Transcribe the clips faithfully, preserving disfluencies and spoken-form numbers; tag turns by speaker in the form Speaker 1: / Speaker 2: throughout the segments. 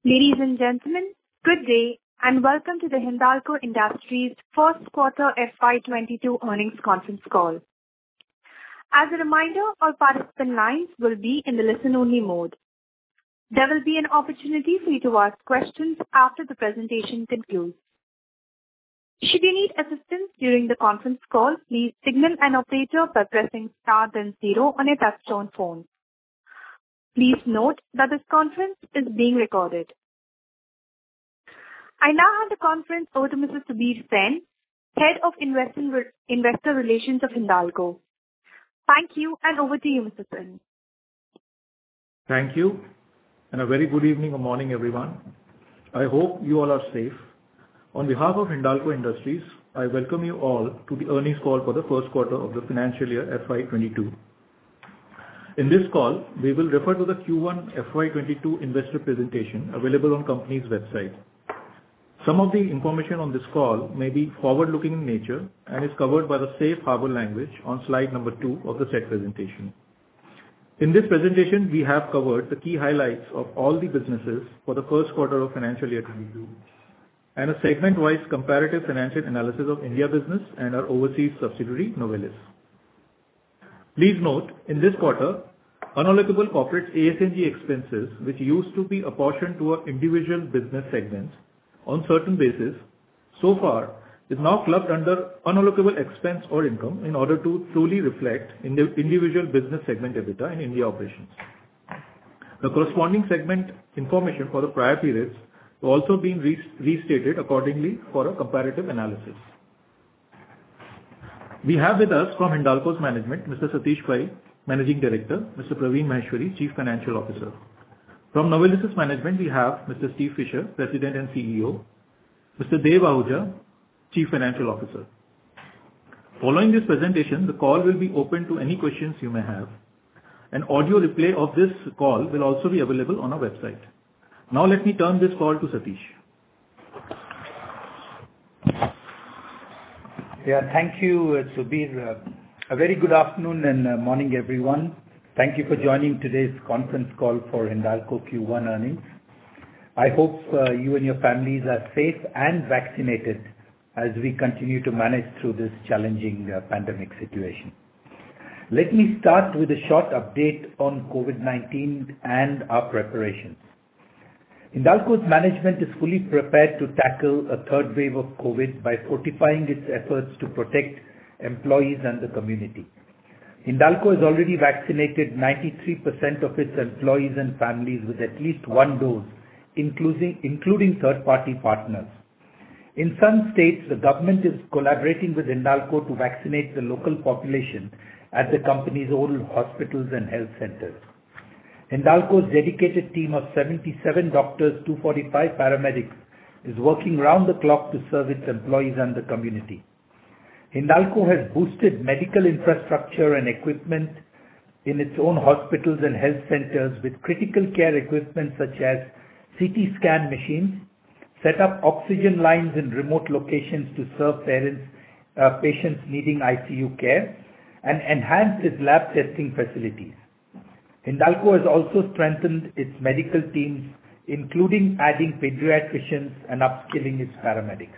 Speaker 1: Ladies and gentlemen, good day and welcome to the Hindalco Industries first quarter F Y twenty-two earnings conference call. As a reminder, all participant lines will be in the listen-only mode. There will be an opportunity for you to ask questions after the presentation concludes. Should you need assistance during the conference call, please signal an operator by pressing star then zero on your touchtone phone. Please note that this conference is being recorded. I now hand the conference over to Mister Subir Sen, Head of Investor, Investor Relations of Hindalco. Thank you, and over to you, Mister Sen.
Speaker 2: Thank you, and a very good evening or morning, everyone. I hope you all are safe. On behalf of Hindalco Industries, I welcome you all to the earnings call for the first quarter of the financial year F Y twenty-two. In this call, we will refer to the Q one F Y twenty-two investor presentation available on company's website. Some of the information on this call may be forward-looking in nature and is covered by the safe harbor language on slide number two of the said presentation. In this presentation, we have covered the key highlights of all the businesses for the first quarter of financial year twenty-two and a segment-wise comparative financial analysis of India business and our overseas subsidiary, Novelis. Please note, in this quarter, unallocable corporate A S N G expenses, which used to be apportioned to our individual business segments on certain basis, so far is now clubbed under unallocable expense or income in order to truly reflect in the individual business segment EBITDA in India operations. The corresponding segment information for the prior periods have also been restated accordingly for a comparative analysis. We have with us from Hindalco's management, Mister Satish Pai, Managing Director, Mister Praveen Maheshwari, Chief Financial Officer. From Novelis' management, we have Mister Steve Fisher, President and C E O, Mister Dev Ahuja, Chief Financial Officer. Following this presentation, the call will be open to any questions you may have. An audio replay of this call will also be available on our website. Now let me turn this call to Satish.
Speaker 3: Yeah, thank you, Subir. A very good afternoon and morning, everyone. Thank you for joining today's conference call for Hindalco Q one earnings. I hope uh, you and your families are safe and vaccinated as we continue to manage through this challenging uh, pandemic situation. Let me start with a short update on COVID nineteen and our preparations. Hindalco's management is fully prepared to tackle a third wave of COVID by fortifying its efforts to protect employees and the community. Hindalco has already vaccinated ninety-three percent of its employees and families with at least one dose, including, including third-party partners. In some states, the government is collaborating with Hindalco to vaccinate the local population at the company's own hospitals and health centers. Hindalco's dedicated team of seventy-seven doctors, two hundred forty-five paramedics is working round the clock to serve its employees and the community. Hindalco has boosted medical infrastructure and equipment in its own hospitals and health centers with critical care equipment such as C T scan machines, set up oxygen lines in remote locations to serve parents, uh, patients needing I C U care, and enhanced its lab testing facilities. Hindalco has also strengthened its medical teams, including adding pediatricians and upskilling its paramedics.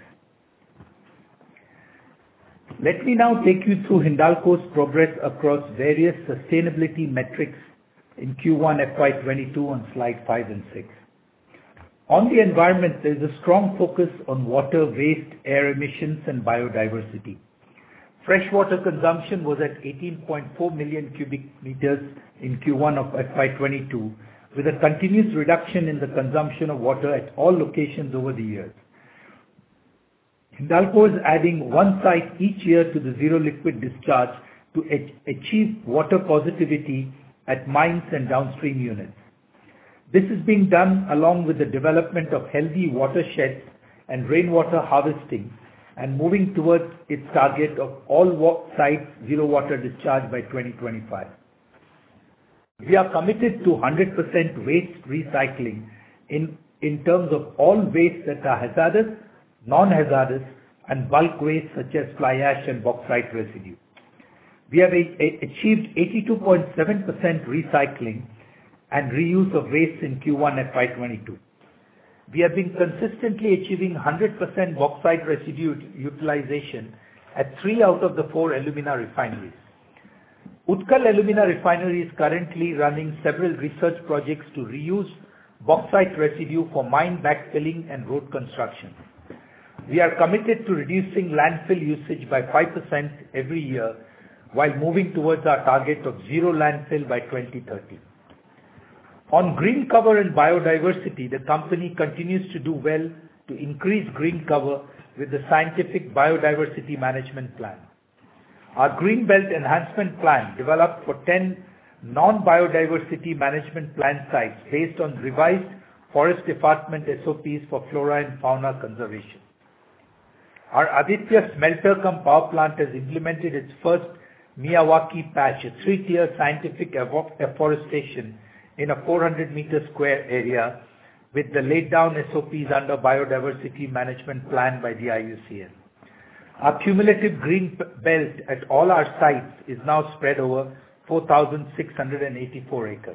Speaker 3: Let me now take you through Hindalco's progress across various sustainability metrics in Q one F Y twenty-two on slide five and six. On the environment, there is a strong focus on water, waste, air emissions, and biodiversity. Freshwater consumption was at eighteen point four million cubic meters in Q one of F Y twenty-two, with a continuous reduction in the consumption of water at all locations over the years. Hindalco is adding one site each year to the zero liquid discharge to achieve water positivity at mines and downstream units. This is being done along with the development of healthy watersheds and rainwater harvesting and moving towards its target of all sites zero water discharge by twenty twenty-five. We are committed to one hundred percent waste recycling in, in terms of all waste that are hazardous, non-hazardous, and bulk waste such as fly ash and bauxite residue. We have a, a, achieved eighty-two point seven percent recycling and reuse of waste in Q one F Y twenty-two. we have been consistently achieving one hundred percent bauxite residue utilization at three out of the four alumina refineries. Utkal Alumina Refinery is currently running several research projects to reuse bauxite residue for mine backfilling and road construction. We are committed to reducing landfill usage by five percent every year while moving towards our target of zero landfill by twenty thirty. On green cover and biodiversity, the company continues to do well to increase green cover with the scientific biodiversity management plan. Our Green Belt Enhancement Plan, developed for ten non-biodiversity management plan sites based on revised Forest Department S O Ps for flora and fauna conservation. Our Aditya Smelter cum Power Plant has implemented its first Miyawaki patch, a three-tier scientific afforestation in a four hundred meter square area with the laid down S O Ps under Biodiversity Management Plan by the I U C N. Our cumulative green belt at all our sites is now spread over four thousand six hundred eighty-four acres.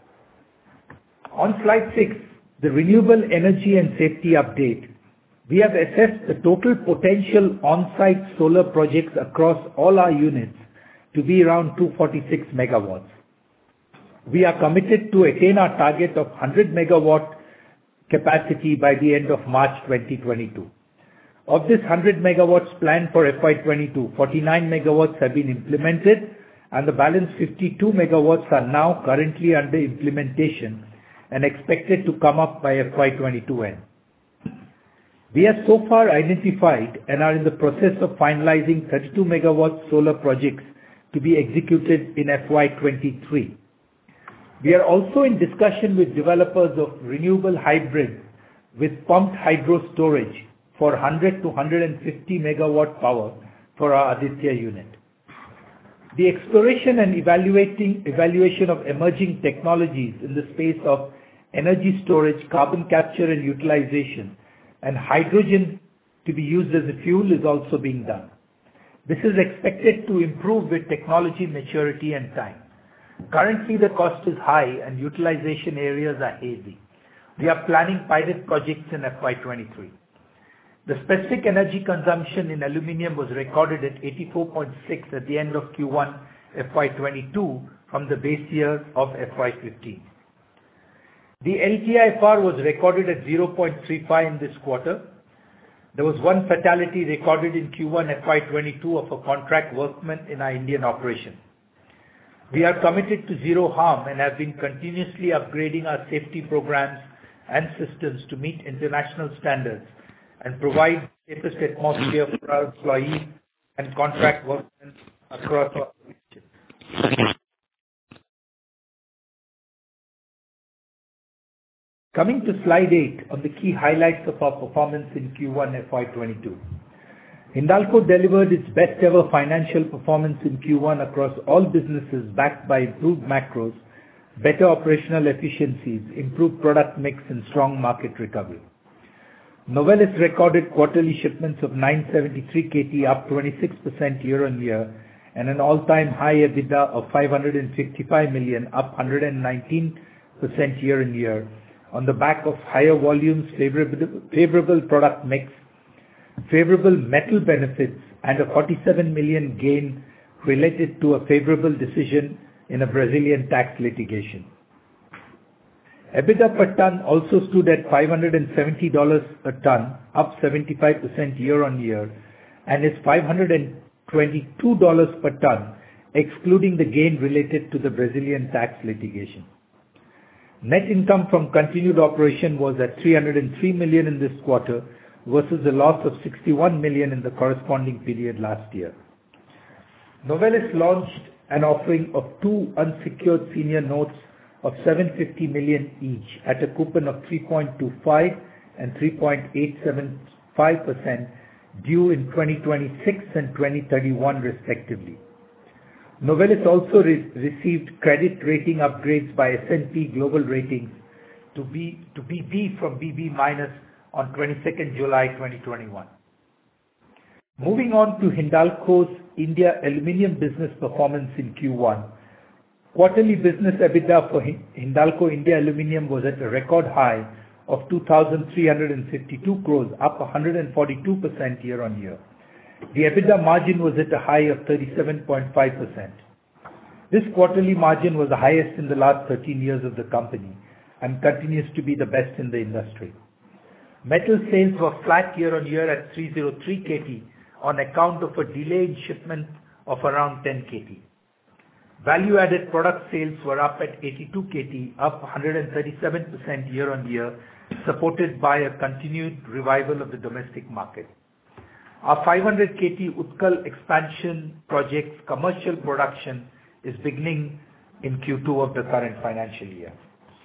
Speaker 3: On slide six, the renewable energy and safety update. We have assessed the total potential on-site solar projects across all our units to be around two hundred forty-six megawatts. We are committed to attain our target of one hundred megawatt capacity by the end of March twenty twenty-two. Of this one hundred megawatts planned for F Y twenty-two, forty-nine megawatts have been implemented and the balance fifty-two megawatts are now currently under implementation and expected to come up by F Y twenty-two end. We have so far identified and are in the process of finalizing thirty-two megawatt solar projects to be executed in F Y twenty-three. We are also in discussion with developers of renewable hybrids with pumped hydro storage for one hundred to one hundred fifty megawatt power for our Aditya unit. The exploration and evaluating, evaluation of emerging technologies in the space of energy storage, carbon capture and utilization, and hydrogen to be used as a fuel is also being done. This is expected to improve with technology maturity and time. Currently the cost is high and utilization areas are hazy. We are planning pilot projects in F Y twenty-three. The specific energy consumption in aluminium was recorded at eighty-four point six at the end of Q one F Y twenty-two from the base year of F Y fifteen. The L T I F R was recorded at zero point three five in this quarter. There was one fatality recorded in Q one F Y twenty-two of a contract workman in our Indian operation. We are committed to zero harm and have been continuously upgrading our safety programs and systems to meet international standards and provide safest atmosphere for our employees and contract workmen across our region. Coming to slide eight on the key highlights of our performance in Q one F Y twenty-two. Hindalco delivered its best ever financial performance in Q one across all businesses backed by improved macros, better operational efficiencies, improved product mix and strong market recovery. Novelis recorded quarterly shipments of nine seventy-three kilotons up twenty-six percent year-on-year and an all-time high EBITDA of five hundred fifty-five million up one hundred nineteen percent year-on-year on the back of higher volumes, favorable, favorable product mix, favorable metal benefits and a forty-seven million gain related to a favorable decision in a Brazilian tax litigation. EBITDA per ton also stood at five hundred seventy dollars per ton, up seventy-five percent year-on-year, and is five hundred twenty-two dollars per ton, excluding the gain related to the Brazilian tax litigation. Net income from continued operation was at three hundred three million in this quarter versus a loss of sixty-one million in the corresponding period last year. Novelis launched an offering of two unsecured senior notes of seven hundred fifty million each at a coupon of three point two five and three point eight seven five percent due in twenty twenty-six and twenty thirty-one respectively. Novelis also re- received credit rating upgrades by S and P Global Ratings to B to B B from B B minus on twenty-second July twenty twenty-one. Moving on to Hindalco's India aluminium business performance in Q one. Quarterly business EBITDA for Hindalco India Aluminium was at a record high of two thousand three hundred fifty-two crores, up one hundred forty-two percent year-on-year. The EBITDA margin was at a high of thirty-seven point five percent. This quarterly margin was the highest in the last thirteen years of the company and continues to be the best in the industry. Metal sales were flat year-on-year at three hundred three kilotons on account of a delay in shipment of around ten kilotons. Value-added product sales were up at eighty-two kilotons, up one hundred thirty-seven percent year-on-year, supported by a continued revival of the domestic market. Our five hundred kilotons Utkal expansion project's commercial production is beginning in Q two of the current financial year.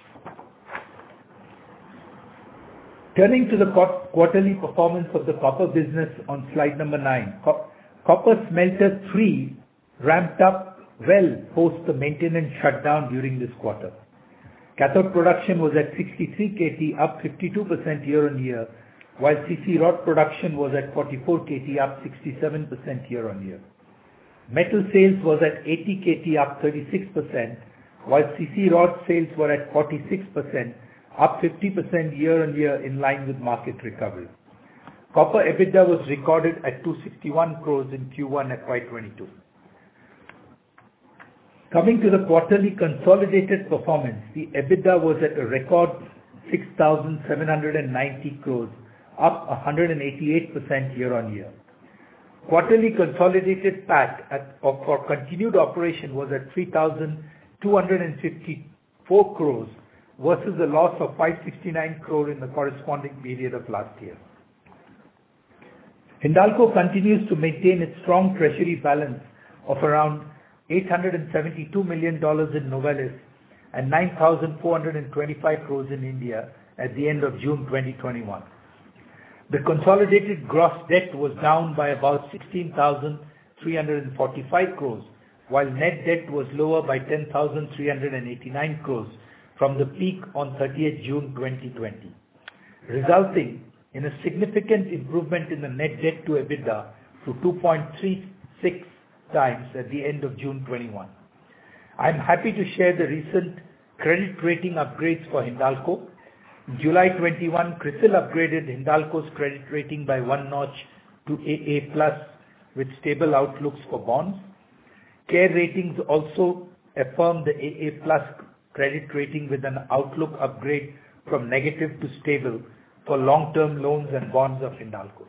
Speaker 3: Turning to the quarterly performance of the copper business on slide number nine. Copper Smelter three ramped up well post the maintenance shutdown during this quarter. Cathode production was at sixty-three kilotons, up fifty-two percent year-on-year, while C C rod production was at forty-four kilotons, up sixty-seven percent year-on-year. Metal sales was at eighty kilotons, up thirty-six percent, while C C rod sales were at forty-six percent, up fifty percent year-on-year in line with market recovery. Copper EBITDA was recorded at two hundred sixty-one crores in Q one F Y twenty-two. Coming to the quarterly consolidated performance, the EBITDA was at a record six thousand seven hundred ninety crores, up one hundred eighty-eight percent year-on-year. Quarterly consolidated P A T at, for continued operation was at three thousand two hundred fifty-four crores versus a loss of five hundred sixty-nine crores in the corresponding period of last year. Hindalco continues to maintain its strong treasury balance of around eight hundred seventy-two million dollars in Novelis and nine thousand four hundred twenty-five crores in India at the end of June twenty twenty-one. The consolidated gross debt was down by about sixteen thousand three hundred forty-five crores, while net debt was lower by ten thousand three hundred eighty-nine crores from the peak on thirtieth June twenty twenty, resulting in a significant improvement in the net debt to EBITDA to two point three six times at the end of June twenty-one. I am happy to share the recent credit rating upgrades for Hindalco. In July twenty-one, CRISIL upgraded Hindalco's credit rating by one notch to A A plus with stable outlooks for bonds. CARE Ratings also affirmed the A A plus credit rating with an outlook upgrade from negative to stable for long-term loans and bonds of Hindalco.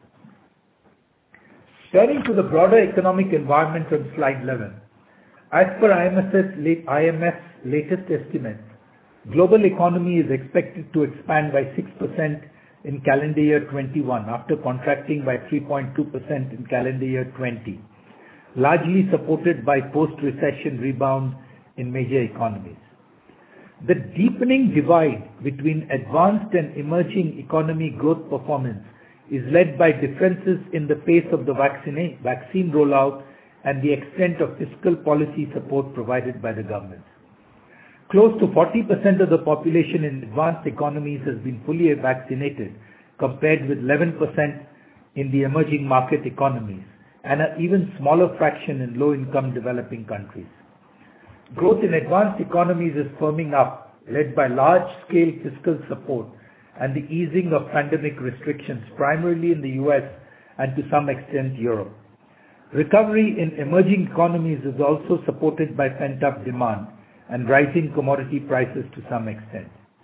Speaker 3: Turning to the broader economic environment on slide eleven. As per I M F's latest estimates, global economy is expected to expand by six percent in calendar year twenty-one after contracting by three point two percent in calendar year twenty, largely supported by post-recession rebound in major economies. The deepening divide between advanced and emerging economy growth performance is led by differences in the pace of the vaccine, vaccine rollout and the extent of fiscal policy support provided by the government. Close to forty percent of the population in advanced economies has been fully vaccinated, compared with eleven percent in the emerging market economies, and an even smaller fraction in low-income developing countries. Growth in advanced economies is firming up, led by large-scale fiscal support and the easing of pandemic restrictions, primarily in the U S and to some extent Europe. Recovery in emerging economies is also supported by pent-up demand and rising commodity prices to some extent.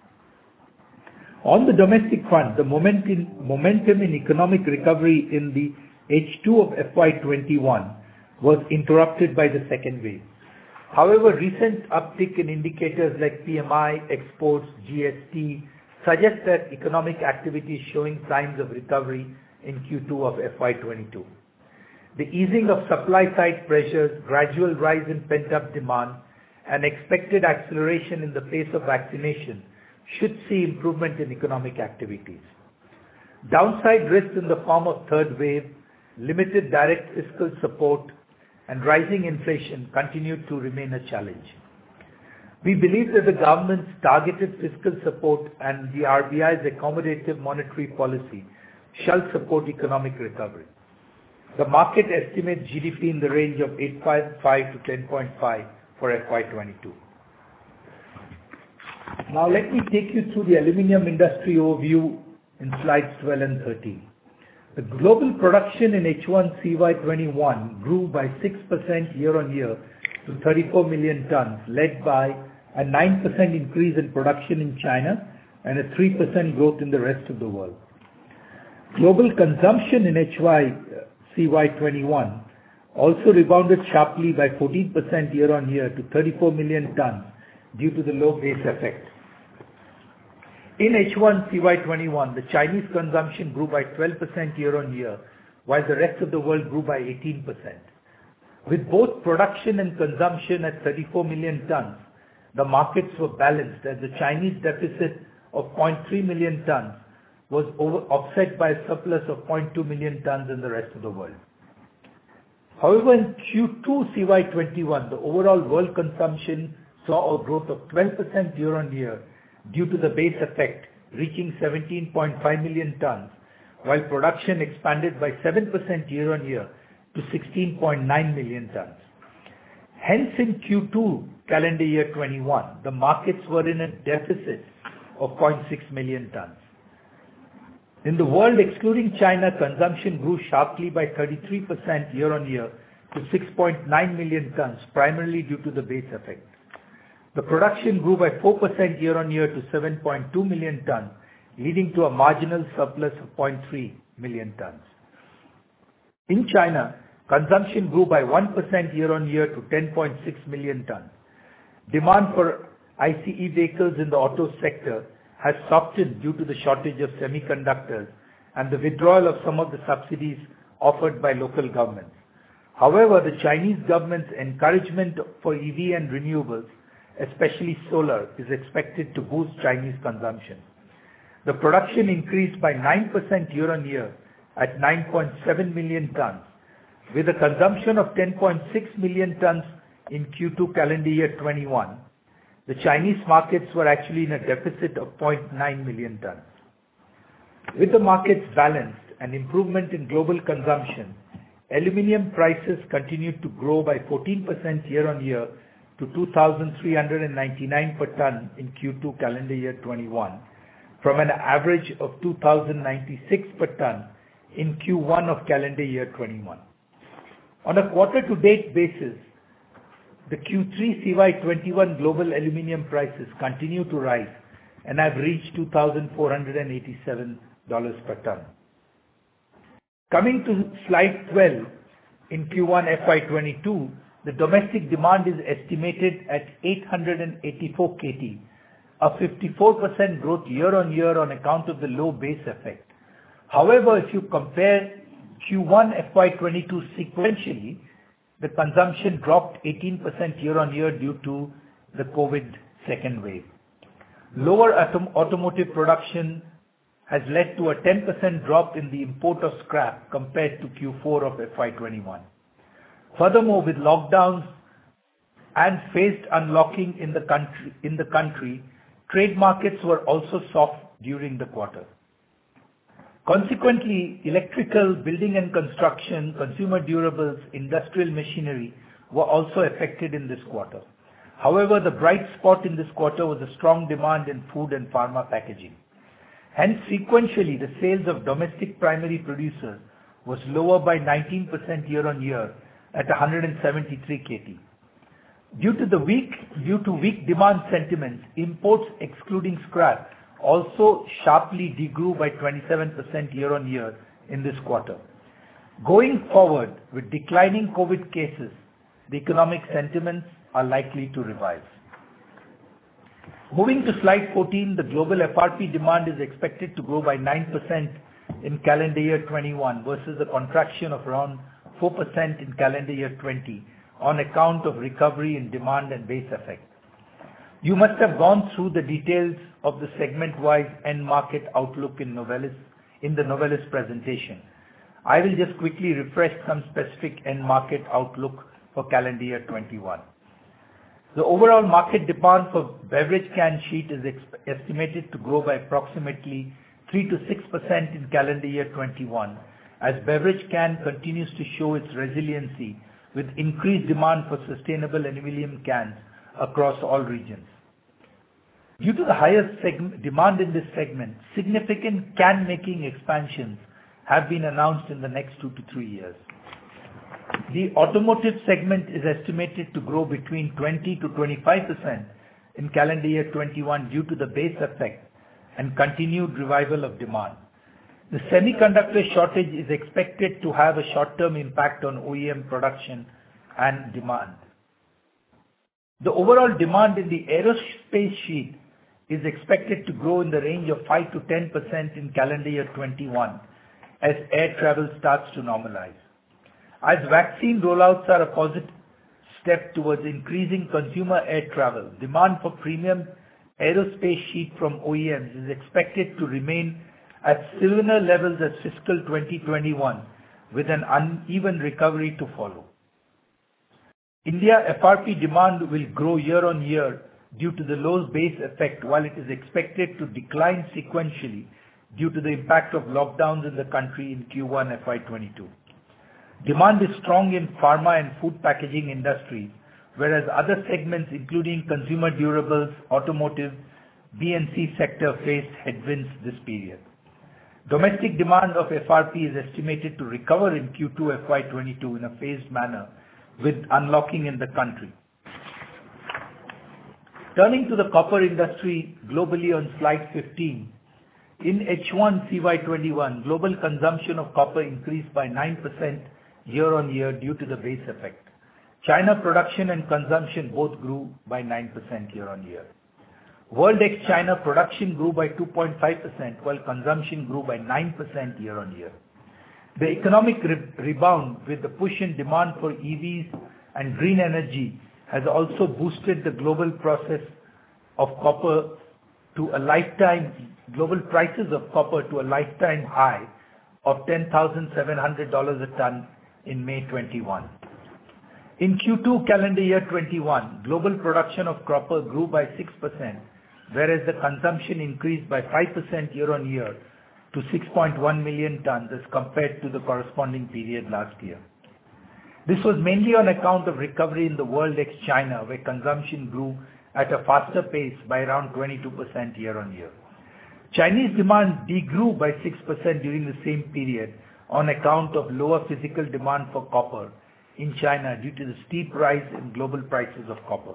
Speaker 3: On the domestic front, the momentum, momentum in economic recovery in the H two of F Y twenty-one was interrupted by the second wave. However, recent uptick in indicators like P M I, exports, G S T suggest that economic activity is showing signs of recovery in Q two of F Y twenty-two. The easing of supply-side pressures, gradual rise in pent-up demand, and expected acceleration in the pace of vaccination should see improvement in economic activities. Downside risks in the form of third wave, limited direct fiscal support, and rising inflation continue to remain a challenge. We believe that the government's targeted fiscal support and the R B I's accommodative monetary policy shall support economic recovery. The market estimates G D P in the range of eight point five to ten point five for F Y twenty-two. Now let me take you through the aluminium industry overview in slides twelve and thirteen. The global production in H one C Y twenty-one grew by six percent year-on-year to thirty-four million tons, led by a nine percent increase in production in China and a three percent growth in the rest of the world. Global consumption in H one C Y twenty-one also rebounded sharply by fourteen percent year-on-year to thirty-four million tons due to the low base effect. In H one C Y twenty-one, the Chinese consumption grew by twelve percent year-on-year, while the rest of the world grew by eighteen percent. With both production and consumption at thirty-four million tons, the markets were balanced as the Chinese deficit of zero point three million tons was over, offset by a surplus of zero point two million tons in the rest of the world. However, in Q two C Y twenty-one, the overall world consumption saw a growth of twelve percent year-on-year due to the base effect, reaching seventeen point five million tons, while production expanded by seven percent year-on-year to sixteen point nine million tons. Hence, in Q two calendar year twenty-one, the markets were in a deficit of zero point six million tons. In the world, excluding China, consumption grew sharply by thirty-three percent year-on-year to six point nine million tons, primarily due to the base effect. The production grew by four percent year-on-year to seven point two million tons, leading to a marginal surplus of zero point three million tons. In China, consumption grew by one percent year-on-year to ten point six million tons. Demand for I C E vehicles in the auto sector has softened due to the shortage of semiconductors and the withdrawal of some of the subsidies offered by local governments. However, the Chinese government's encouragement for E V and renewables, especially solar, is expected to boost Chinese consumption. The production increased by nine percent year-on-year at nine point seven million tons, with a consumption of ten point six million tons in Q two calendar year twenty-one. The Chinese markets were actually in a deficit of zero point nine million tons. With the markets balanced and improvement in global consumption, aluminium prices continued to grow by fourteen percent year-on-year to two thousand three hundred ninety-nine per ton in Q two calendar year twenty-one, from an average of two thousand ninety-six per ton in Q one of calendar year twenty-one. On a quarter-to-date basis, the Q three C Y twenty-one global aluminium prices continue to rise and have reached two thousand four hundred eighty-seven dollars per ton. Coming to slide twelve, in Q one F Y twenty-two, the domestic demand is estimated at eight hundred eighty-four kilotons, a fifty-four percent growth year-on-year on account of the low base effect. However, if you compare Q one F Y twenty-two sequentially, the consumption dropped eighteen percent year-on-year due to the COVID second wave. Lower autom- automotive production has led to a ten percent drop in the import of scrap compared to Q four of F Y twenty-one. Furthermore, with lockdowns and phased unlocking in the country, in the country, trade markets were also soft during the quarter. Consequently, electrical, building and construction, consumer durables, industrial machinery were also affected in this quarter. However, the bright spot in this quarter was a strong demand in food and pharma packaging. Hence, sequentially, the sales of domestic primary producers was lower by nineteen percent year-on-year at one hundred seventy-three kilotons. Due to the weak, due to weak demand sentiments, imports excluding scrap also sharply degrew by twenty-seven percent year-on-year in this quarter. Going forward, with declining COVID cases, the economic sentiments are likely to revive. Moving to slide fourteen, the global F R P demand is expected to grow by nine percent in calendar year twenty-one versus a contraction of around four percent in calendar year twenty on account of recovery in demand and base effect. You must have gone through the details of the segment-wise end market outlook in Novelis, in the Novelis presentation. I will just quickly refresh some specific end market outlook for calendar year twenty-one. The overall market demand for beverage can sheet is estimated to grow by approximately three to six percent in calendar year twenty-one, as beverage can continues to show its resiliency with increased demand for sustainable aluminum cans across all regions. Due to the higher segment, demand in this segment, significant can making expansions have been announced in the next two to three years. The automotive segment is estimated to grow between twenty to twenty-five percent in calendar year twenty-one due to the base effect and continued revival of demand. The semiconductor shortage is expected to have a short-term impact on O E M production and demand. The overall demand in the aerospace sheet is expected to grow in the range of five to ten percent in calendar year twenty-one as air travel starts to normalize. As vaccine rollouts are a positive step towards increasing consumer air travel, demand for premium aerospace sheet from O E Ms is expected to remain at similar levels as fiscal twenty twenty-one with an uneven recovery to follow. India F R P demand will grow year on year due to the low base effect, while it is expected to decline sequentially due to the impact of lockdowns in the country in Q one F Y twenty-two. Demand is strong in pharma and food packaging industries, whereas other segments including consumer durables, automotive, B and C sector faced headwinds this period. Domestic demand of F R P is estimated to recover in Q two F Y twenty-two in a phased manner with unlocking in the country. Turning to the copper industry globally on slide fifteen, in H one C Y twenty-one, global consumption of copper increased by nine percent year on year due to the base effect. China production and consumption both grew by nine percent year on year. World ex-China production grew by two point five percent while consumption grew by nine percent year on year. The economic re- rebound with the push in demand for E Vs and green energy has also boosted the global process of copper to a lifetime, global prices of copper to a lifetime high of ten thousand seven hundred dollars a ton in May twenty-one. In Q two calendar year twenty-one, global production of copper grew by six percent, whereas the consumption increased by five percent year on year to six point one million tons as compared to the corresponding period last year. This was mainly on account of recovery in the world ex-China, where consumption grew at a faster pace by around twenty-two percent year on year. Chinese demand degrew by six percent during the same period on account of lower physical demand for copper in China due to the steep rise in global prices of copper.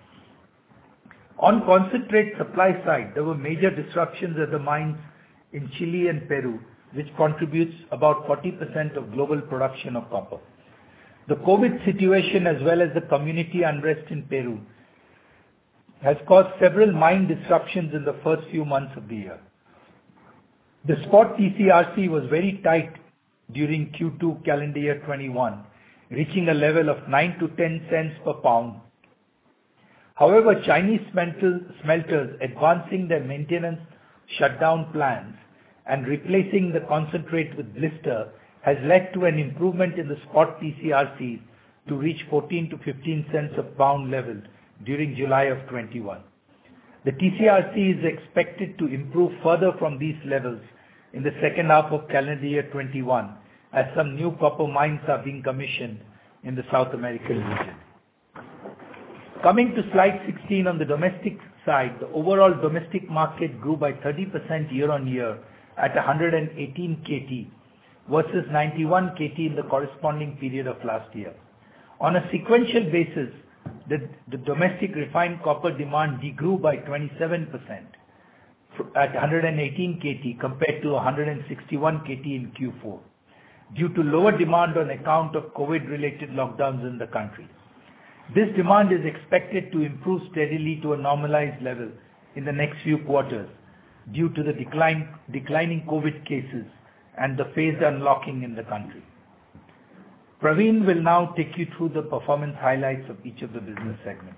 Speaker 3: On concentrate supply side, there were major disruptions at the mines in Chile and Peru, which contributes about forty percent of global production of copper. The COVID situation as well as the community unrest in Peru has caused several mine disruptions in the first few months of the year. The spot T C R C was very tight during Q two calendar year twenty-one, reaching a level of nine to ten cents per pound. However, Chinese smelters advancing their maintenance shutdown plans and replacing the concentrate with blister has led to an improvement in the spot T C R C to reach fourteen to fifteen cents a pound level during July of twenty-one. The T C R C is expected to improve further from these levels in the second half of calendar year twenty-one as some new copper mines are being commissioned in the South American region. Coming to slide sixteen on the domestic side, the overall domestic market grew by thirty percent year on year at one hundred eighteen kilotons versus ninety-one kilotons in the corresponding period of last year. On a sequential basis, the, the domestic refined copper demand degrew by twenty-seven percent at one hundred eighteen kilotons compared to one hundred sixty-one kilotons in Q four due to lower demand on account of COVID-related lockdowns in the country. This demand is expected to improve steadily to a normalized level in the next few quarters due to the decline, declining COVID cases and the phased unlocking in the country. Praveen will now take you through the performance highlights of each of the business segments.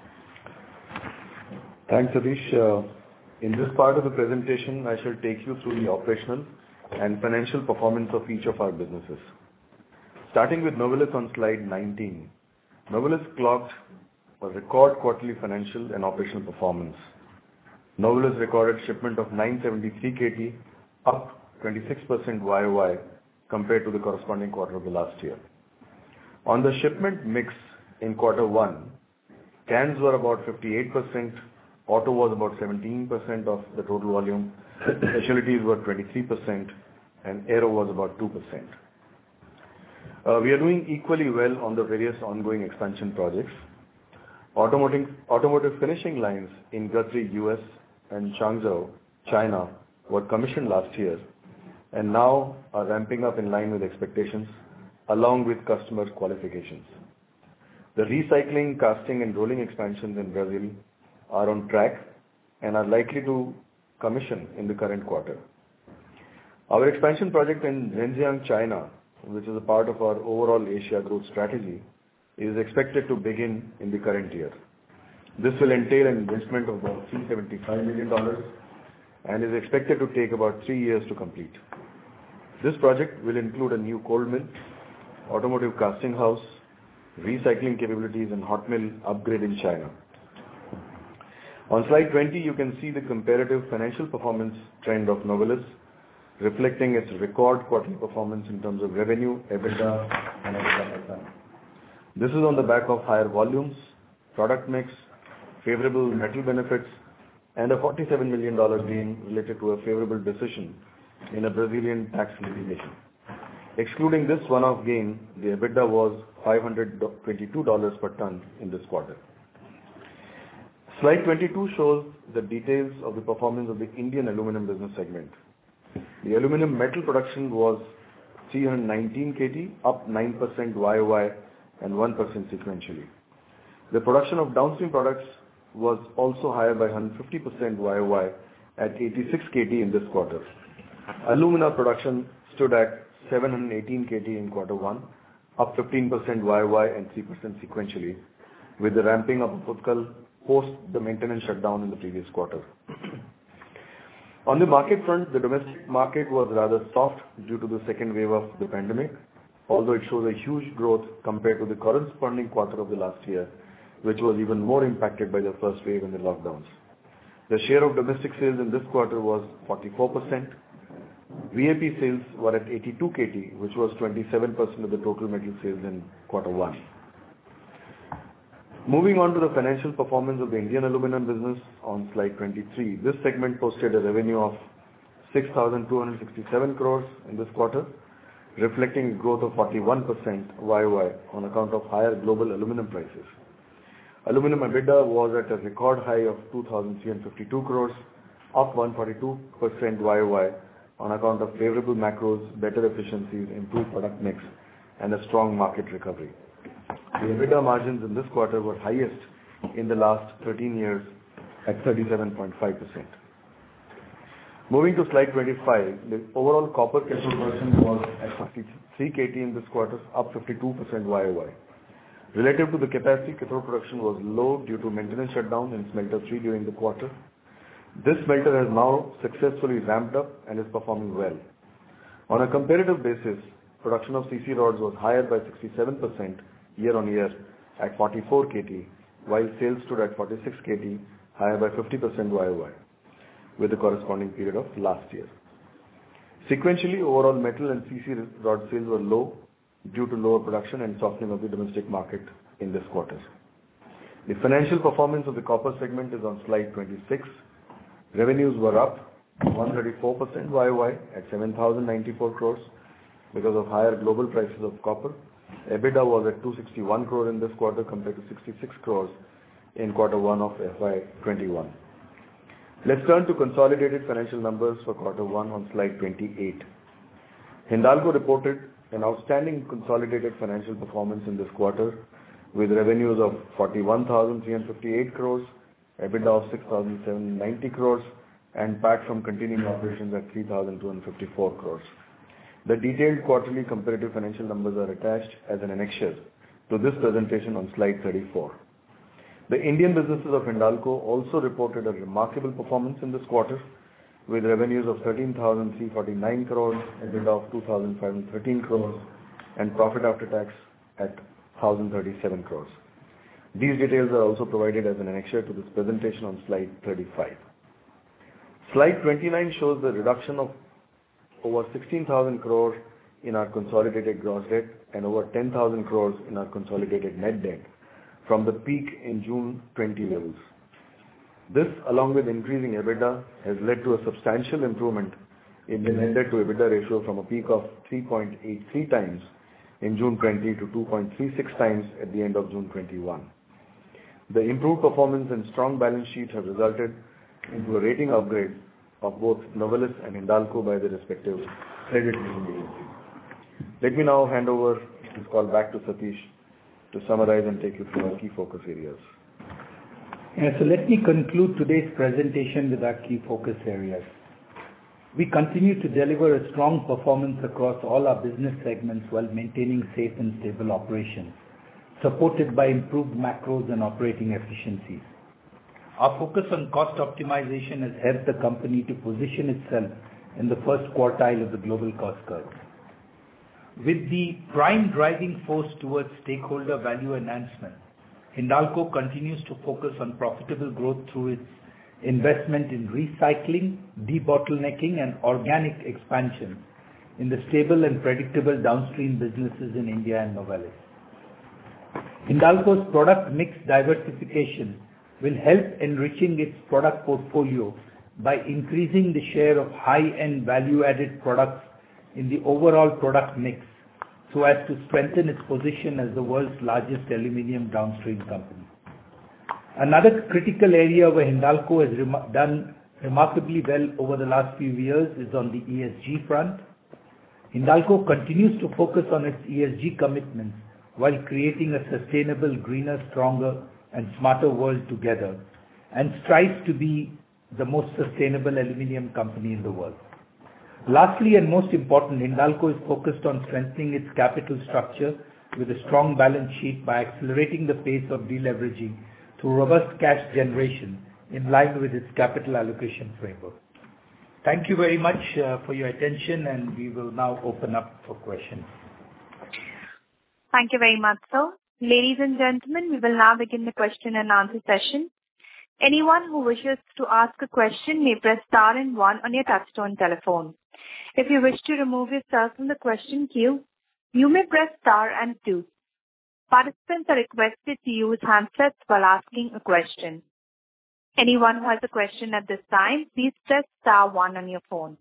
Speaker 4: Thanks, Satish. Uh, in this part of the presentation, I shall take you through the operational and financial performance of each of our businesses. Starting with Novelis on slide nineteen. Novelis clocked a record quarterly financial and operational performance. Novelis recorded shipment of nine hundred seventy-three kilotons, up twenty-six percent Y O Y compared to the corresponding quarter of the last year. On the shipment mix in quarter one, cans were about fifty-eight percent, Auto was about seventeen percent of the total volume, specialties were twenty-three percent, and aero was about two percent. Uh, we are doing equally well on the various ongoing expansion projects. Automotive, automotive finishing lines in Guthrie, U S and Changzhou, China were commissioned last year and now are ramping up in line with expectations along with customer qualifications. The recycling, casting and rolling expansions in Brazil are on track and are likely to commission in the current quarter. Our expansion project in Zhenjiang, China, which is a part of our overall Asia growth strategy, is expected to begin in the current year. This will entail an investment of about three hundred seventy-five million dollars and is expected to take about three years to complete. This project will include a new cold mill, automotive casting house, recycling capabilities and hot mill upgrade in China. On slide twenty, you can see the comparative financial performance trend of Novelis, reflecting its record quarterly performance in terms of revenue, EBITDA and EBITDA per ton. This is on the back of higher volumes, product mix, favorable metal benefits, and a forty-seven million dollars gain related to a favorable decision in a Brazilian tax litigation. Excluding this one-off gain, the EBITDA was five hundred twenty-two dollars per ton in this quarter. Slide twenty-two shows the details of the performance of the Indian aluminum business segment. The aluminum metal production was three hundred nineteen kilotons, up nine percent Y O Y and one percent sequentially. The production of downstream products was also higher by one hundred fifty percent Y O Y at eighty-six kilotons in this quarter. Alumina production stood at seven hundred eighteen kilotons in quarter one, up fifteen percent Y O Y and three percent sequentially, with the ramping up of Utkal post the maintenance shutdown in the previous quarter. On the market front, the domestic market was rather soft due to the second wave of the pandemic, although it shows a huge growth compared to the corresponding quarter of the last year, which was even more impacted by the first wave and the lockdowns. The share of domestic sales in this quarter was forty-four percent. V A P sales were at eighty-two kilotons, which was twenty-seven percent of the total metal sales in quarter one. Moving on to the financial performance of the Indian aluminum business on slide twenty-three. This segment posted a revenue of six thousand two hundred sixty-seven crores in this quarter, reflecting a growth of forty-one percent Y O Y on account of higher global aluminum prices. Aluminum EBITDA was at a record high of two thousand three hundred fifty-two crores, up one hundred forty-two percent Y O Y on account of favorable macros, better efficiencies, improved product mix, and a strong market recovery. The EBITDA margins in this quarter were highest in the last thirteen years at thirty-seven point five percent. Moving to slide twenty-five, the overall copper cathode production was at fifty-three kilotons in this quarter, up fifty-two percent Y O Y. Relative to the capacity, cathode production was low due to maintenance shutdown in smelter three during the quarter. This smelter has now successfully ramped up and is performing well. On a comparative basis, production of C C rods was higher by sixty-seven percent year-on-year at forty-four kilotons, while sales stood at forty-six kilotons, higher by fifty percent Y O Y, with the corresponding period of last year. Sequentially, overall metal and C C rod sales were low due to lower production and softening of the domestic market in this quarter. The financial performance of the copper segment is on slide twenty-six. Revenues were up one hundred thirty-four percent Y O Y at seven thousand ninety-four crores because of higher global prices of copper. EBITDA was at two hundred sixty-one crores in this quarter compared to sixty-six crores in quarter one of F Y twenty-one. Let's turn to consolidated financial numbers for quarter one on slide twenty-eight. Hindalco reported an outstanding consolidated financial performance in this quarter with revenues of forty-one thousand three hundred fifty-eight crores, EBITDA of six thousand seven hundred ninety crores, and P A T from continuing operations at three thousand two hundred fifty-four crores. The detailed quarterly comparative financial numbers are attached as an annexure to this presentation on slide thirty-four. The Indian businesses of Hindalco also reported a remarkable performance in this quarter with revenues of thirteen thousand three hundred forty-nine crores, EBITDA of two thousand five hundred thirteen crores, and profit after tax at one thousand thirty-seven crores. These details are also provided as an annexure to this presentation on slide thirty-five. Slide twenty-nine shows the reduction of over sixteen thousand crores in our consolidated gross debt and over ten thousand crores in our consolidated net debt from the peak in June twenty levels. This, along with increasing EBITDA, has led to a substantial improvement in the net debt to EBITDA ratio from a peak of three point eight three times in June twenty to two point three six times at the end of June twenty-one. The improved performance and strong balance sheet have resulted into a rating upgrade of both Novelis and Hindalco by the respective credit rating agencies. Let me now hand over this call back to Satish to summarize and take you through our key focus areas.
Speaker 3: Yeah, so let me conclude today's presentation with our key focus areas. We continue to deliver a strong performance across all our business segments while maintaining safe and stable operations, supported by improved macros and operating efficiencies. Our focus on cost optimization has helped the company to position itself in the first quartile of the global cost curve. With the prime driving force towards stakeholder value enhancement, Hindalco continues to focus on profitable growth through its investment in recycling, debottlenecking, and organic expansion in the stable and predictable downstream businesses in India and Novelis. Hindalco's product mix diversification will help enriching its product portfolio by increasing the share of high-end value-added products in the overall product mix so as to strengthen its position as the world's largest aluminium downstream company. Another critical area where Hindalco has rem- done remarkably well over the last few years is on the E S G front. Hindalco continues to focus on its E S G commitments while creating a sustainable, greener, stronger, and smarter world together, and strives to be the most sustainable aluminium company in the world. Lastly, and most important, Hindalco is focused on strengthening its capital structure with a strong balance sheet by accelerating the pace of deleveraging through robust cash generation in line with its capital allocation framework. Thank you very much uh, for your attention, and we will now open up for questions.
Speaker 1: Thank you very much, sir. Ladies and gentlemen, we will now begin the question and answer session. Anyone who wishes to ask a question may press star and one on your touchtone telephone. If you wish to remove yourself from the question queue, you may press star and two. Participants are requested to use handsets while asking a question. Anyone who has a question at this time, please press star one on your phone.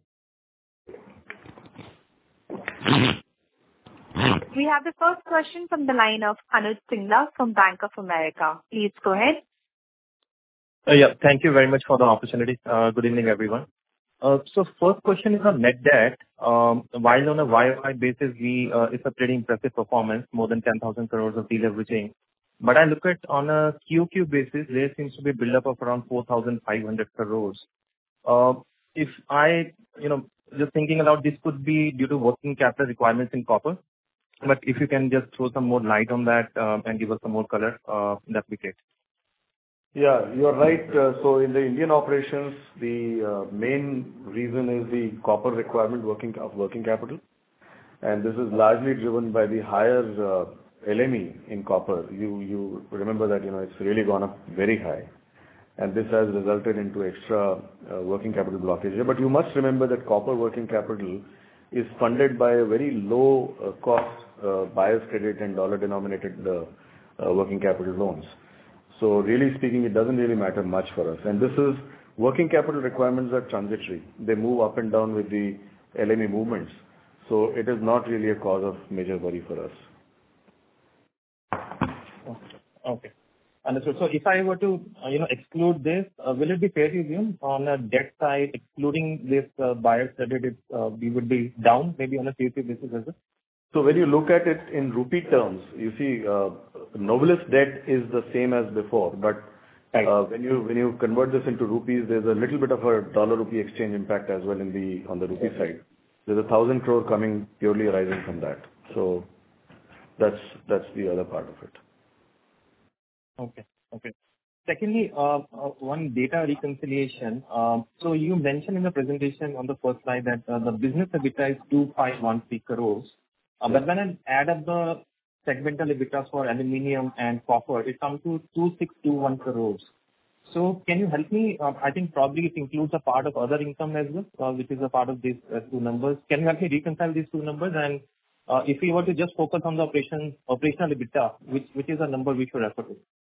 Speaker 1: We have the first question from the line of Anuj Singla from Bank of America. Please go ahead.
Speaker 5: Uh, yeah, thank you very much for the opportunity. Uh, good evening, everyone. Uh, so first question is on net debt. Um, while on a Y O Y basis, we uh, it's a pretty impressive performance, more than ten thousand crores of deleveraging. But I look at on a Q Q basis, there seems to be a build-up of around four thousand five hundred crores. Uh, if I, you know, just thinking about this could be due to working capital requirements in copper. But if you can just throw some more light on that uh, and give us some more color, uh, that'd be great.
Speaker 4: Yeah, you're right. Uh, so in the Indian operations, the uh, main reason is the copper requirement working of working capital, and this is largely driven by the higher uh, L M E in copper. You you remember that you know it's really gone up very high, and this has resulted into extra uh, working capital blockage. But you must remember that copper working capital is funded by a very low uh, cost uh, buyer's credit and dollar denominated uh, uh, working capital loans. So really speaking, it doesn't really matter much for us. And this is, working capital requirements are transitory. They move up and down with the L M E movements. So it is not really a cause of major worry for us.
Speaker 5: Okay. Understood. So if I were to, uh, you know, exclude this, uh, will it be fair to assume on a debt side, excluding this uh, buyer's credit, uh, we would be down maybe on a Q Q basis as well?
Speaker 4: So when you look at it in rupee terms, you see, uh, Novelis debt is the same as before, but uh, when you when you convert this into rupees, there's a little bit of a dollar rupee exchange impact as well in the on the rupee side. There's a thousand crore coming purely arising from that. So that's that's the other part of it.
Speaker 5: Okay. Okay. Secondly, uh, uh, one data reconciliation. Um, so you mentioned in the presentation on the first slide that uh, the business EBITDA is two thousand five hundred thirteen crores. Uh, but when I add up the segmental EBITDA for aluminium and copper, it comes to two thousand six hundred twenty-one crores. So can you help me? Uh, I think probably it includes a part of other income as well, uh, which is a part of these uh, two numbers. Can you help me reconcile these two numbers? And uh, if we were to just focus on the operation, operational EBITDA, which which is a number we should refer to?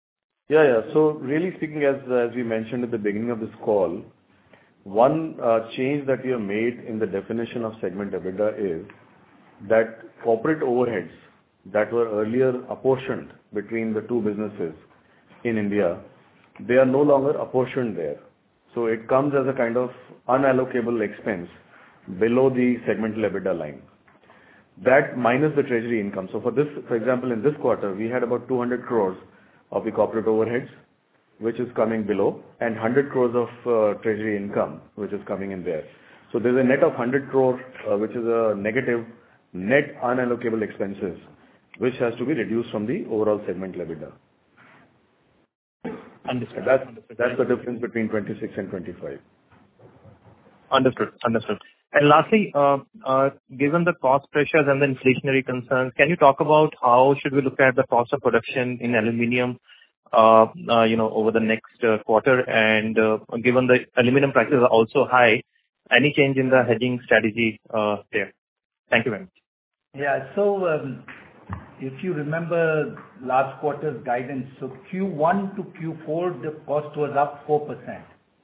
Speaker 4: Yeah, yeah. So really speaking, as as we mentioned at the beginning of this call, one uh, change that we have made in the definition of segment EBITDA is that corporate overheads that were earlier apportioned between the two businesses in India, they are no longer apportioned there. So it comes as a kind of unallocable expense below the segmental EBITDA line. That minus the treasury income. So for this, for example, in this quarter, we had about two hundred crores of the corporate overheads, which is coming below, and one hundred crores of uh, treasury income, which is coming in there. So there's a net of one hundred crore, uh, which is a negative net unallocable expenses, which has to be reduced from the overall segmental EBITDA.
Speaker 5: Understood.
Speaker 4: That's,
Speaker 5: Understood.
Speaker 4: that's the difference between twenty-six and twenty-five.
Speaker 5: Understood. Understood. And lastly, uh, uh, given the cost pressures and the inflationary concerns, can you talk about how should we look at the cost of production in aluminum, uh, uh, you know, over the next uh, quarter? And uh, given the aluminum prices are also high, any change in the hedging strategy uh, there? Thank you very much.
Speaker 3: Yeah. So, um, if you remember last quarter's guidance, so Q one to Q four, the cost was up four percent.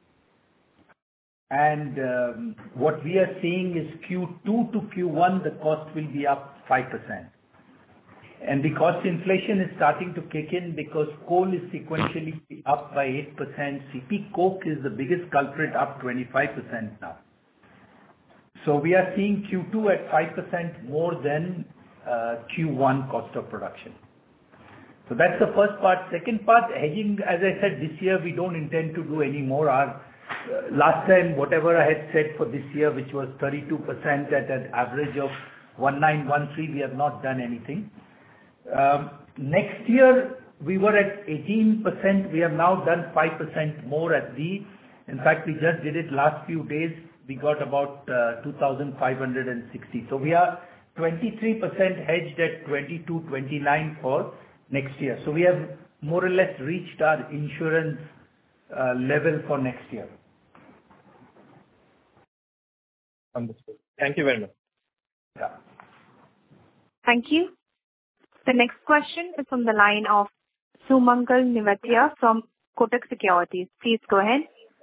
Speaker 3: And um, what we are seeing is Q two to Q one, the cost will be up five percent. And the cost inflation is starting to kick in because coal is sequentially up by eight percent. C P coke is the biggest culprit, up twenty-five percent now. So we are seeing Q two at five percent more than uh, Q one cost of production. So that's the first part. Second part, hedging, as I said, this year we don't intend to do any more. Our uh, last time, whatever I had said for this year, which was thirty-two percent at an average of one nine one three, we have not done anything. Um, next year, we were at eighteen percent. We have now done five percent more at the, in fact, we just did it last few days. We got about uh, two thousand five hundred sixty. So we are twenty-three percent hedged at twenty-two twenty-nine for next year. So we have more or less reached our insurance uh, level for next year.
Speaker 5: Understood. Thank you very much.
Speaker 3: Yeah.
Speaker 1: Thank you. The next question is from the line of Sumangal Nevatia from Kotak Securities. Please go ahead.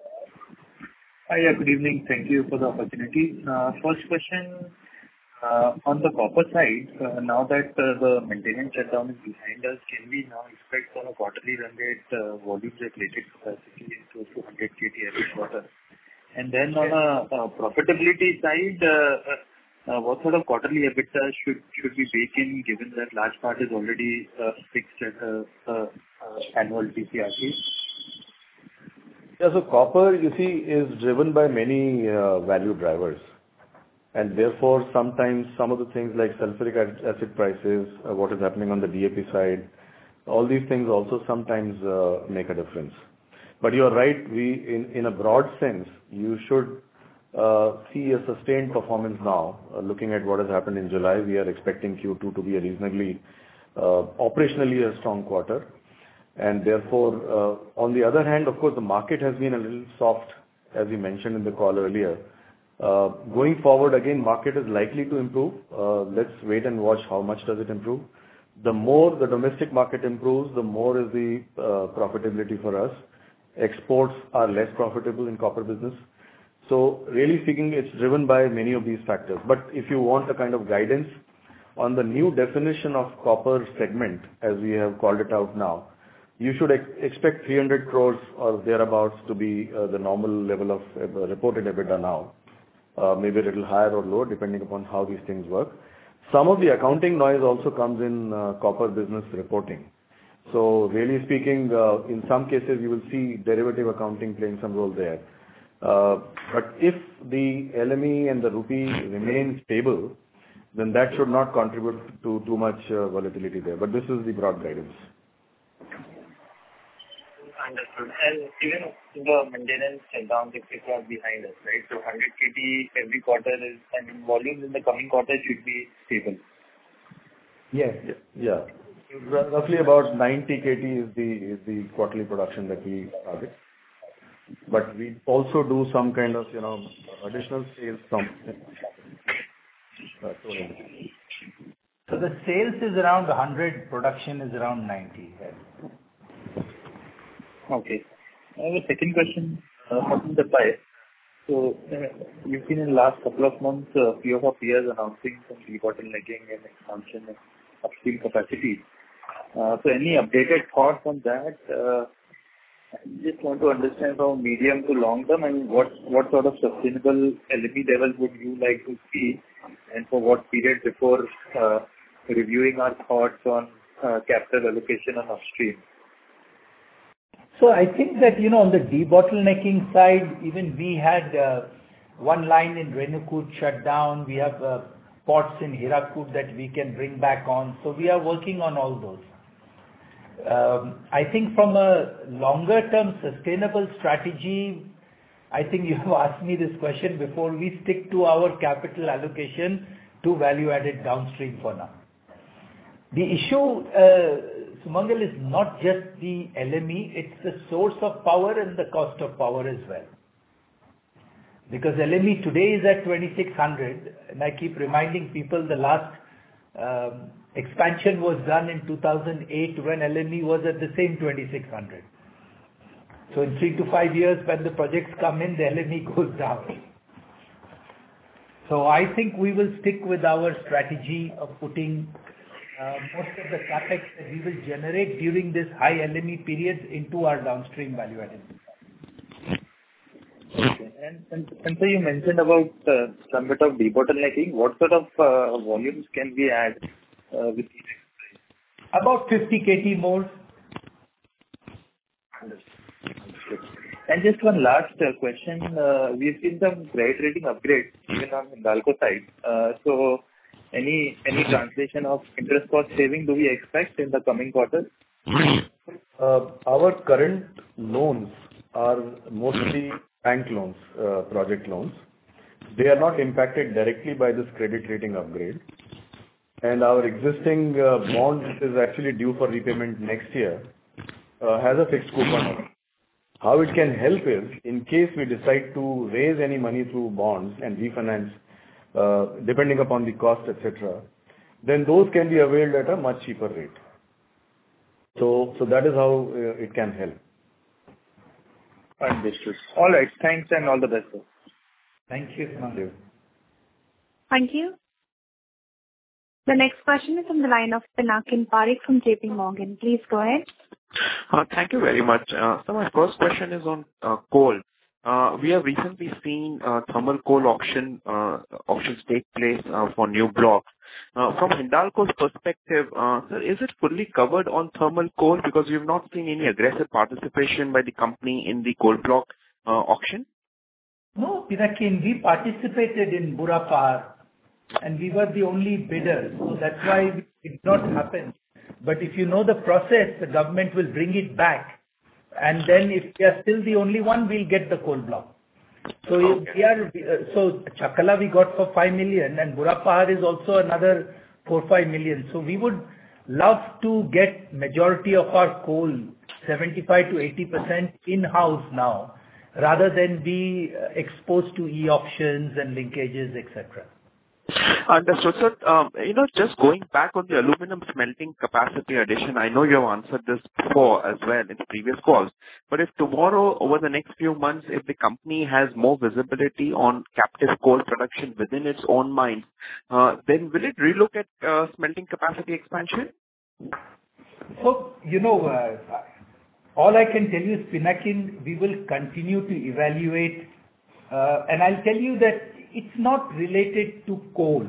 Speaker 6: Hi, yeah, good evening. Thank you for the opportunity. Uh, First question, uh, on the copper side, uh, now that uh, the maintenance shutdown is behind us, can we now expect on a quarterly run rate uh, volumes at rated capacity in close to one hundred K T every quarter? And then on a uh, profitability side, uh, uh, what sort of quarterly EBITDA should should we bake in, given that large part is already uh, fixed at uh, uh, annual T C R Ps?
Speaker 4: Yeah, so copper, you see, is driven by many uh, value drivers. And therefore, sometimes some of the things like sulfuric acid prices, uh, what is happening on the D A P side, all these things also sometimes uh, make a difference. But you are right, we, in, in a broad sense, you should uh, see a sustained performance now. Uh, looking at what has happened in July, we are expecting Q two to be a reasonably, uh, operationally a strong quarter. And therefore, uh, on the other hand, of course, the market has been a little soft, as we mentioned in the call earlier. Uh, going forward, again, market is likely to improve. Uh, let's wait and watch how much does it improve. The more the domestic market improves, the more is the uh, profitability for us. Exports are less profitable in copper business. So really speaking, it's driven by many of these factors. But if you want a kind of guidance on the new definition of copper segment, as we have called it out now, you should ex- expect three hundred crores or thereabouts to be uh, the normal level of uh, reported EBITDA now. Uh, maybe a little higher or lower, depending upon how these things work. Some of the accounting noise also comes in uh, copper business reporting. So really speaking, uh, in some cases you will see derivative accounting playing some role there. Uh, but if the L M E and the rupee remain stable, then that should not contribute to too much uh, volatility there. But this is the broad guidance.
Speaker 6: Understood. And even the maintenance shutdowns, et cetera, behind us, right? So one hundred K T every quarter is, I mean, volumes in the coming quarter should be stable.
Speaker 3: Yes.
Speaker 4: Yeah. R- roughly about ninety K T is the is the quarterly production that we target. But we also do some kind of, you know, additional sales from. Uh,
Speaker 3: So the sales is around one hundred, production is around ninety. Yes.
Speaker 6: Okay. I have a second question uh, on the pipe. So, uh, you've seen in the last couple of months, a few of our peers announcing some debottlenecking and expansion of upstream capacity. Uh, So any updated thoughts on that? Uh, I just want to understand from medium to long term, and what what sort of sustainable L M E level would you like to see, and for what period before uh, reviewing our thoughts on uh, capital allocation on upstream?
Speaker 3: So I think that, you know, on the debottlenecking side, even we had uh, one line in Renukoot shut down. We have uh, pots in Hirakud that we can bring back on. So we are working on all those. Um, I think from a longer term sustainable strategy, I think you have asked me this question before. We stick to our capital allocation to value-added downstream for now. The issue, uh, Sumangal, is not just the L M E, it's the source of power and the cost of power as well. Because L M E today is at twenty-six hundred, and I keep reminding people the last um, expansion was done in two thousand eight when L M E was at the same twenty-six hundred. So in three to five years when the projects come in, the L M E goes down. So I think we will stick with our strategy of putting uh, most of the capex that we will generate during this high L M E periods into our downstream value added.
Speaker 6: Okay. And, and, and so you mentioned about uh, some bit of debottlenecking. What sort of uh, volumes can we add uh, with each exercise?
Speaker 3: About fifty kilotons more.
Speaker 6: Understood. And just one last uh, question. Uh, we've seen some credit rating upgrades even on Hindalco side. Uh, so any any translation of interest cost saving do we expect in the coming quarters?
Speaker 4: Uh, Our current loans are mostly bank loans, uh, project loans. They are not impacted directly by this credit rating upgrade. And our existing uh, bond, which is actually due for repayment next year, uh, has a fixed coupon. How it can help is, in case we decide to raise any money through bonds and refinance, uh, depending upon the cost, et cetera, then those can be availed at a much cheaper rate. So, so that is how uh, it can help.
Speaker 6: Understood. All right. Thanks and all the best, sir.
Speaker 3: Thank you.
Speaker 4: Thank you.
Speaker 1: Thank you. The next question is from the line of Pinakin Parekh from J P Morgan. Please go ahead.
Speaker 7: Uh, Thank you very much. Uh, So my first question is on uh, coal. Uh, We have recently seen uh, thermal coal auction uh, auctions take place uh, for new blocks. Uh, From Hindalco's perspective, uh, sir, is it fully covered on thermal coal? Because we have not seen any aggressive participation by the company in the coal block uh, auction.
Speaker 3: No, Pinakin, we participated in Burapar and we were the only bidders. So that's why it did not happen. But if you know the process, the government will bring it back. And then if we are still the only one, we'll get the coal block. So
Speaker 7: Okay.
Speaker 3: we are, uh, so Chakala we got for five million and Burapar is also another four, five million. So we would love to get majority of our coal, seventy-five to eighty percent in-house now, rather than be uh, exposed to e-auctions and linkages, et cetera.
Speaker 7: Understood. Sir, um, you know, just going back on the aluminum smelting capacity addition, I know you have answered this before as well in previous calls, but if tomorrow, over the next few months, if the company has more visibility on captive coal production within its own mines, uh, then will it relook at uh, smelting capacity expansion?
Speaker 3: So, you know, uh, all I can tell you is, Pinakin, we will continue to evaluate, uh, and I'll tell you that it's not related to coal.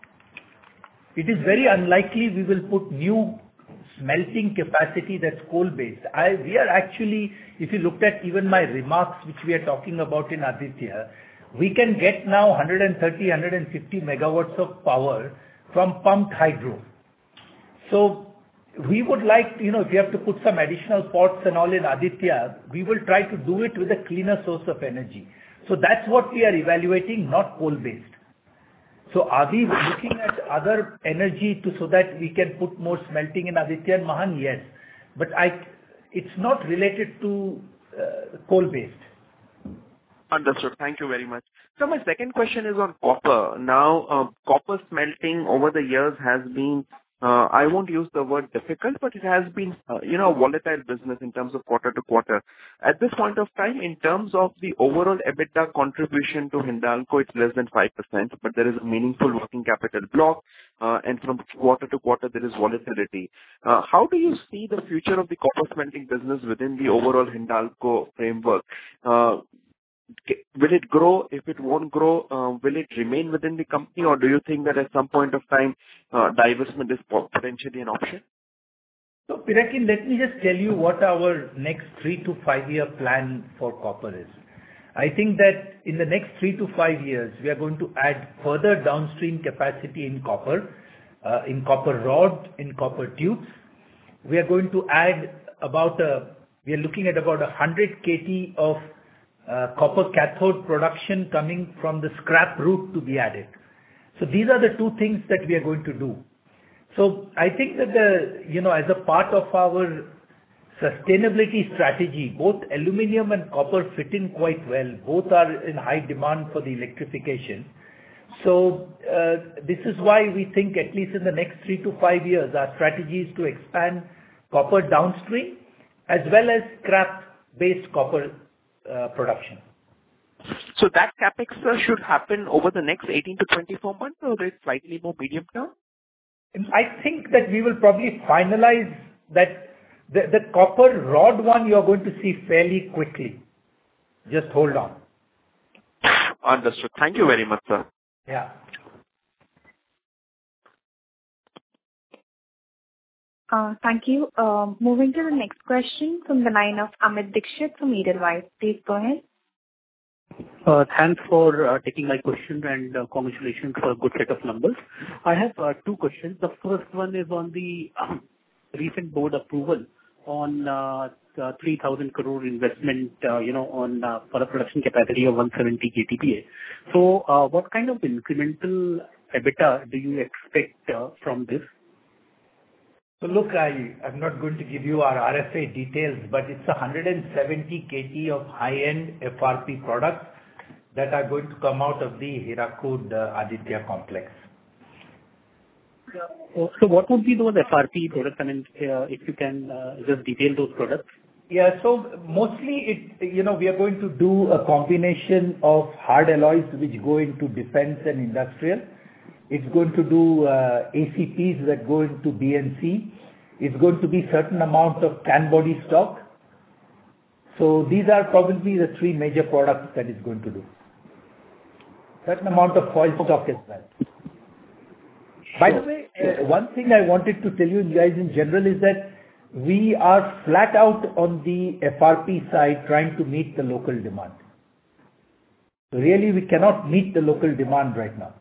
Speaker 3: It is very unlikely we will put new smelting capacity that's coal-based. I, we are actually, if you looked at even my remarks, which we are talking about in Aditya, we can get now one hundred thirty, one hundred fifty megawatts of power from pumped hydro. So we would like, you know, if you have to put some additional pots and all in Aditya, we will try to do it with a cleaner source of energy. So that's what we are evaluating, not coal-based. So are we looking at other energy to so that we can put more smelting in Aditya and Mahan? Yes. But I, it's not related to uh, coal-based.
Speaker 7: Understood. Thank you very much. So my second question is on copper. Now, uh, copper smelting over the years has been uh, I won't use the word difficult, but it has been, uh, you know, a volatile business in terms of quarter to quarter. At this point of time, in terms of the overall EBITDA contribution to Hindalco, it's less than five percent, but there is a meaningful working capital block, uh, and from quarter to quarter, there is volatility. Uh, How do you see the future of the copper smelting business within the overall Hindalco framework? Uh, Will it grow? If it won't grow, uh, will it remain within the company, or do you think that at some point of time, uh, divestment is po- potentially an option?
Speaker 3: So, Pinakin, let me just tell you what our next three to five-year plan for copper is. I think that in the next three to five years, we are going to add further downstream capacity in copper, uh, in copper rod, in copper tubes. We are going to add about a, we are looking at about one hundred kilotons of uh, copper cathode production coming from the scrap route to be added. So these are the two things that we are going to do. So I think that the, you know, as a part of our sustainability strategy, both aluminum and copper fit in quite well. Both are in high demand for the electrification. So uh, this is why we think at least in the next three to five years, our strategy is to expand copper downstream as well as scrap-based copper uh, production.
Speaker 7: So that capex uh, should happen over the next eighteen to twenty-four months, or is it slightly more medium term?
Speaker 3: I think that we will probably finalize that the, the copper rod one you are going to see fairly quickly. Just hold on.
Speaker 7: Understood. Thank you very much, sir.
Speaker 3: Yeah.
Speaker 1: Uh, Thank you. Uh, Moving to the next question from the line of Amit Dixit from Edelweiss. Please go ahead.
Speaker 8: Uh, Thanks for uh, taking my question, and uh, congratulations for a good set of numbers. I have uh, two questions. The first one is on the um, recent board approval on uh, the three thousand crore investment, uh, you know, on uh, for a production capacity of one hundred seventy K T P A. So, uh, what kind of incremental EBITDA do you expect uh, from this?
Speaker 3: So look, I, I'm not going to give you our R F A details, but it's one hundred seventy kilotons of high-end F R P products that are going to come out of the Hirakud uh, Aditya complex.
Speaker 8: So what would be those F R P products? I mean, uh, if you can uh, just detail those products.
Speaker 3: Yeah, so mostly it, you know, we are going to do a combination of hard alloys which go into defense and industrial. It's going to do uh, A C Ps that go into B N C. It's going to be certain amount of can body stock. So these are probably the three major products that it's going to do. Certain amount of foil stock as well. By the way, uh, one thing I wanted to tell you guys in general is that we are flat out on the F R P side trying to meet the local demand. So really we cannot meet the local demand right now.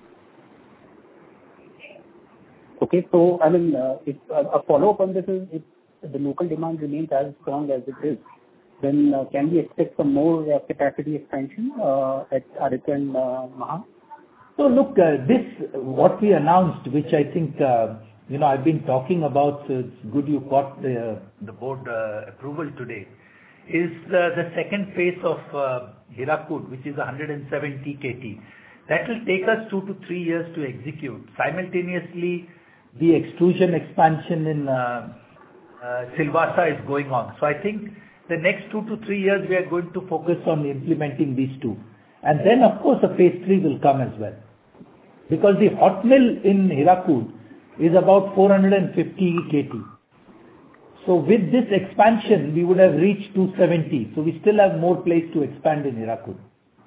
Speaker 8: Okay, so I mean, uh, if uh, a follow-up on this is if the local demand remains as strong as it is, then uh, can we expect some more uh, capacity expansion uh, at Aditya and uh, Maha?
Speaker 3: So look, uh, this, what we announced, which I think, uh, you know, I've been talking about, so it's good you got the, the board uh, approval today, is uh, the second phase of uh, Hirakud, which is one hundred seventy kilotons. That will take us two to three years to execute. Simultaneously, the extrusion expansion in uh, uh, Silvassa is going on. So I think the next two to three years we are going to focus on implementing these two. And then of course a phase three will come as well. Because the hot mill in Hirakud is about four hundred fifty kilotons. So with this expansion we would have reached two hundred seventy. So we still have more place to expand in Hirakud.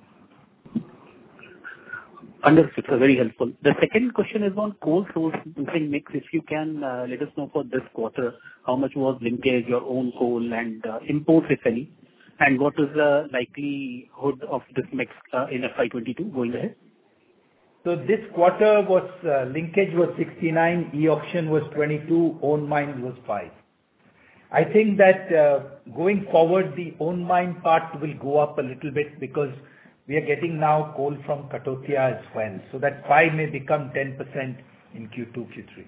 Speaker 8: Understood, sir. Very helpful. The second question is on coal sourcing mix. If you can uh, let us know for this quarter, how much was linkage, your own coal and uh, imports, if any, and what is the likelihood of this mix uh, in F Y twenty-two going ahead?
Speaker 3: So this quarter was, uh, linkage was sixty-nine, e-auction was twenty-two, own mine was five. I think that uh, going forward, the own mine part will go up a little bit because we are getting now coal from Katotia as well. So that five may become ten percent in Q two, Q three.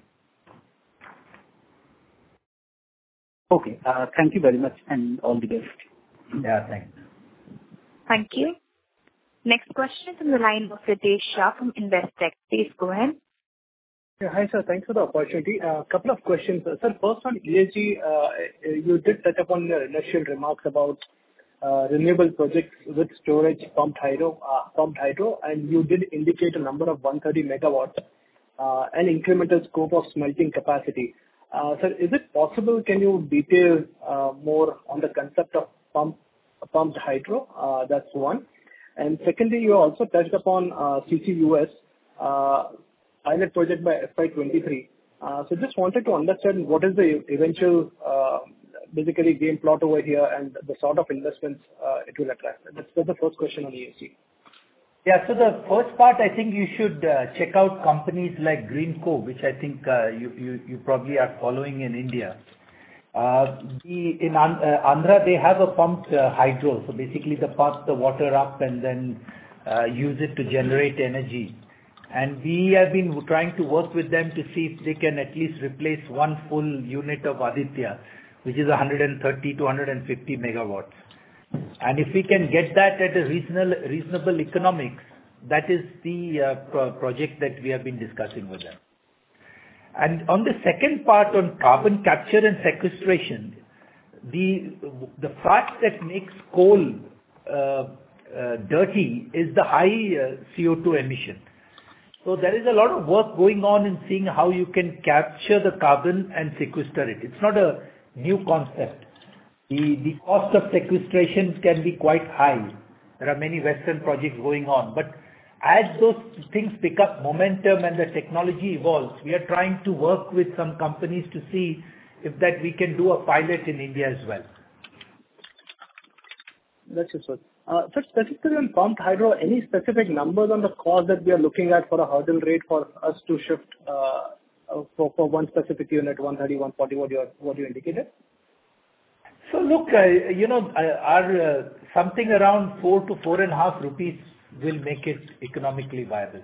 Speaker 8: Okay. Uh, thank you very much and all the best.
Speaker 3: Yeah, thanks.
Speaker 1: Thank you. Next question is from the line of Ritesh Shah from Investec. Please go ahead.
Speaker 9: Yeah, hi, sir. Thanks for the opportunity. A couple of questions. Sir, first on E S G, uh, you did touch upon your initial remarks about uh, renewable projects with storage pumped hydro, uh, pumped hydro, and you did indicate a number of one hundred thirty megawatts uh, and incremental scope of smelting capacity. Uh, Sir, is it possible, can you detail uh, more on the concept of pump pumped hydro? Uh, That's one. And secondly, you also touched upon uh, C C U S uh, pilot project by F Y twenty-three. Uh, So just wanted to understand what is the eventual uh, basically game plot over here and the sort of investments uh, it will attract. That's that's the first question on E S G.
Speaker 3: Yeah. So the first part, I think you should uh, check out companies like Greenko, which I think uh, you, you, you probably are following in India. Uh, the, in An- uh, Andhra, they have a pumped uh, hydro. So basically they pump the water up and then uh, use it to generate energy. And we have been trying to work with them to see if they can at least replace one full unit of Aditya, which is one hundred thirty to one hundred fifty megawatts. And if we can get that at a reasonable, reasonable economics, that is the uh, pro- project that we have been discussing with them. And on the second part on carbon capture and sequestration, the the fact that makes coal uh, uh, dirty is the high uh, C O two emission. So there is a lot of work going on in seeing how you can capture the carbon and sequester it. It's not a new concept. The, the cost of sequestration can be quite high. There are many Western projects going on. But as those things pick up momentum and the technology evolves, we are trying to work with some companies to see if that we can do a pilot in India as well.
Speaker 9: That's it, sir. Uh, Sir, specifically on pumped hydro, any specific numbers on the cost that we are looking at for a hurdle rate for us to shift uh, for, for one specific unit, one thirty, one forty, what you, what you indicated?
Speaker 3: So look, uh, you know, uh, our uh, something around four to four and a half rupees will make it economically viable.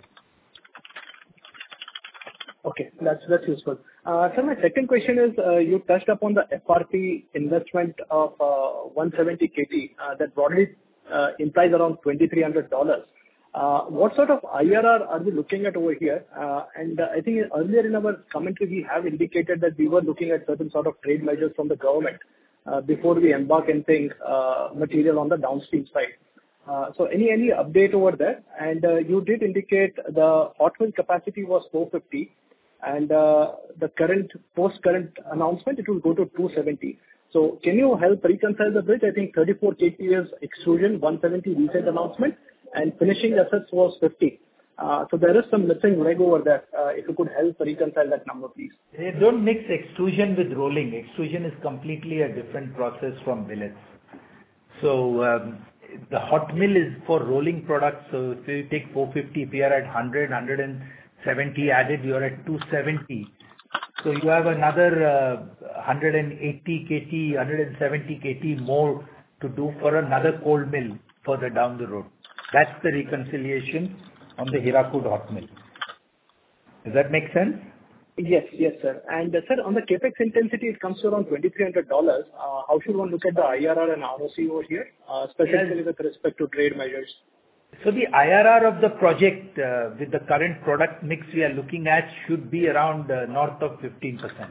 Speaker 9: Okay, that's that's useful. Uh, so my second question is, uh, you touched upon the F R P investment of uh, one hundred seventy kilotons uh, that broadly uh, implies around twenty-three hundred dollars. Uh, what sort of I R R are we looking at over here? Uh, and uh, I think earlier in our commentary we have indicated that we were looking at certain sort of trade measures from the government uh, before we embark anything uh, material on the downstream side. Uh, so any any update over there? And uh, you did indicate the hot mill capacity was four fifty. And uh, the current, post-current announcement, it will go to two seventy. So can you help reconcile the bridge? I think thirty-four kilotons is extrusion, one seventy recent announcement, and finishing assets was fifty. Uh, so there is some missing leg over there. Uh, if you could help reconcile that number, please.
Speaker 3: They don't mix extrusion with rolling. Extrusion is completely a different process from billets. So um, the hot mill is for rolling products. So if you take four fifty, if you are at one hundred, one hundred seventy added, you are at two seventy. So you have another uh, one hundred eighty kilotons, one hundred seventy kilotons more to do for another cold mill further down the road. That's the reconciliation on the Hirakud hot mill. Does that make sense?
Speaker 9: Yes, yes, sir. And uh, sir, on the capex intensity, it comes to around twenty-three hundred dollars. Uh, how should one look at the I R R and R O C over here, uh, specifically yes. with respect to trade measures?
Speaker 3: So the I R R of the project uh, with the current product mix we are looking at should be around uh, north of fifteen percent.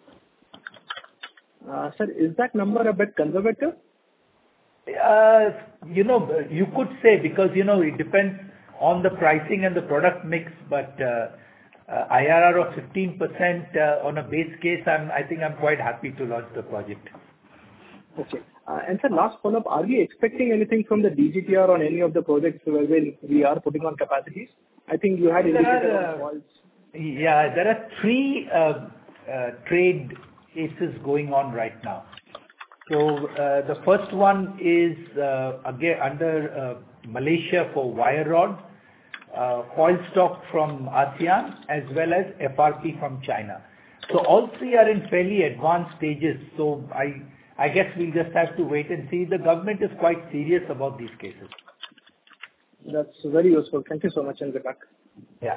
Speaker 9: Uh, sir, is that number a bit conservative?
Speaker 3: Uh, you know, you could say, because, you know, it depends on the pricing and the product mix, but uh, uh, I R R of fifteen percent uh, on a base case, I'm, I think I'm quite happy to launch the project.
Speaker 9: Okay. Uh, and sir, last follow-up, are we expecting anything from the D G T R on any of the projects where we are putting on capacities? I think you had indicated
Speaker 3: are, uh, Yeah, there are three uh, uh, trade cases going on right now. So uh, the first one is uh, again under uh, Malaysia for wire rod, uh, foil stock from ASEAN, as well as F R P from China. So all three are in fairly advanced stages. So I, I guess we'll just have to wait and see. The government is quite serious about these cases.
Speaker 9: That's very useful. Thank you so much, and good luck.
Speaker 3: Yeah.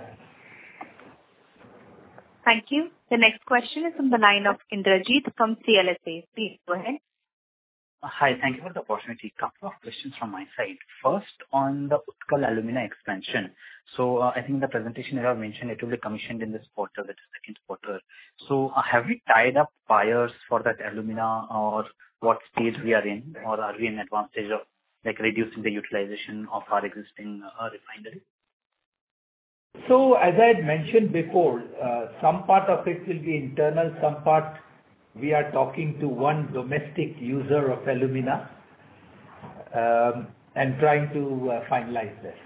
Speaker 1: Thank you. The next question is from the line of Indrajit from C L S A. Please go ahead.
Speaker 10: Hi. Thank you for the opportunity. Couple of questions from my side. First, on the Utkal Alumina expansion. So, uh, I think in the presentation you have mentioned it will be commissioned in this quarter, that is second quarter. So, uh, have we tied up buyers for that alumina, or what stage we are in, or are we in advanced stage of, like, reducing the utilization of our existing uh, refinery?
Speaker 3: So as I had mentioned before, uh, some part of it will be internal, some part we are talking to one domestic user of alumina, um, and trying to uh, finalize this.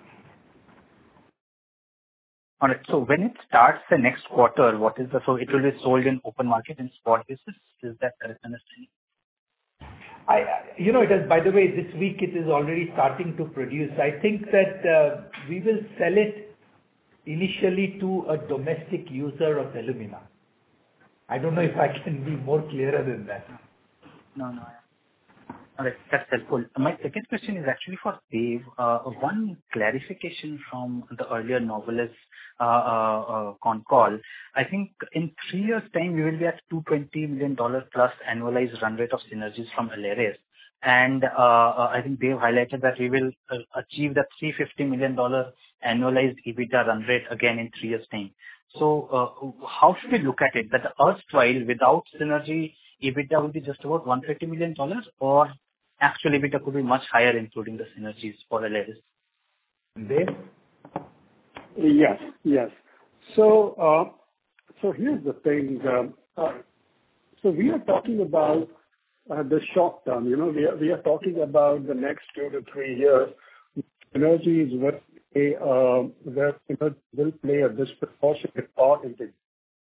Speaker 10: All right. So when it starts the next quarter, what is the... So it will be sold in open market in spot basis. Is that correct understanding?
Speaker 3: I, you know, it is, by the way, this week it is already starting to produce. I think that uh, we will sell it initially to a domestic user of alumina. I don't know if I can be more clearer than that.
Speaker 10: No, no. All right, that's helpful. My second question is actually for Dev. Uh, One clarification from the earlier Novelis uh, uh, uh, con call. I think in three years' time, we will be at two hundred twenty million dollars plus annualized run rate of synergies from Aleris. And uh, uh, I think Dev highlighted that we will uh, achieve that three hundred fifty million dollars annualized EBITDA run rate again in three years' time. So, uh, how should we look at it? That the erstwhile, without synergy, EBITDA will be just about one hundred thirty million dollars, or actual EBITDA could be much higher, including the synergies for Aleris?
Speaker 3: Dev?
Speaker 11: Yes, yes. So, uh, so here's the thing. Um, uh, so we are talking about uh, the short term. You know, we are we are talking about the next two to three years. Energy is where a uh, where energy will play a disproportionate part in it.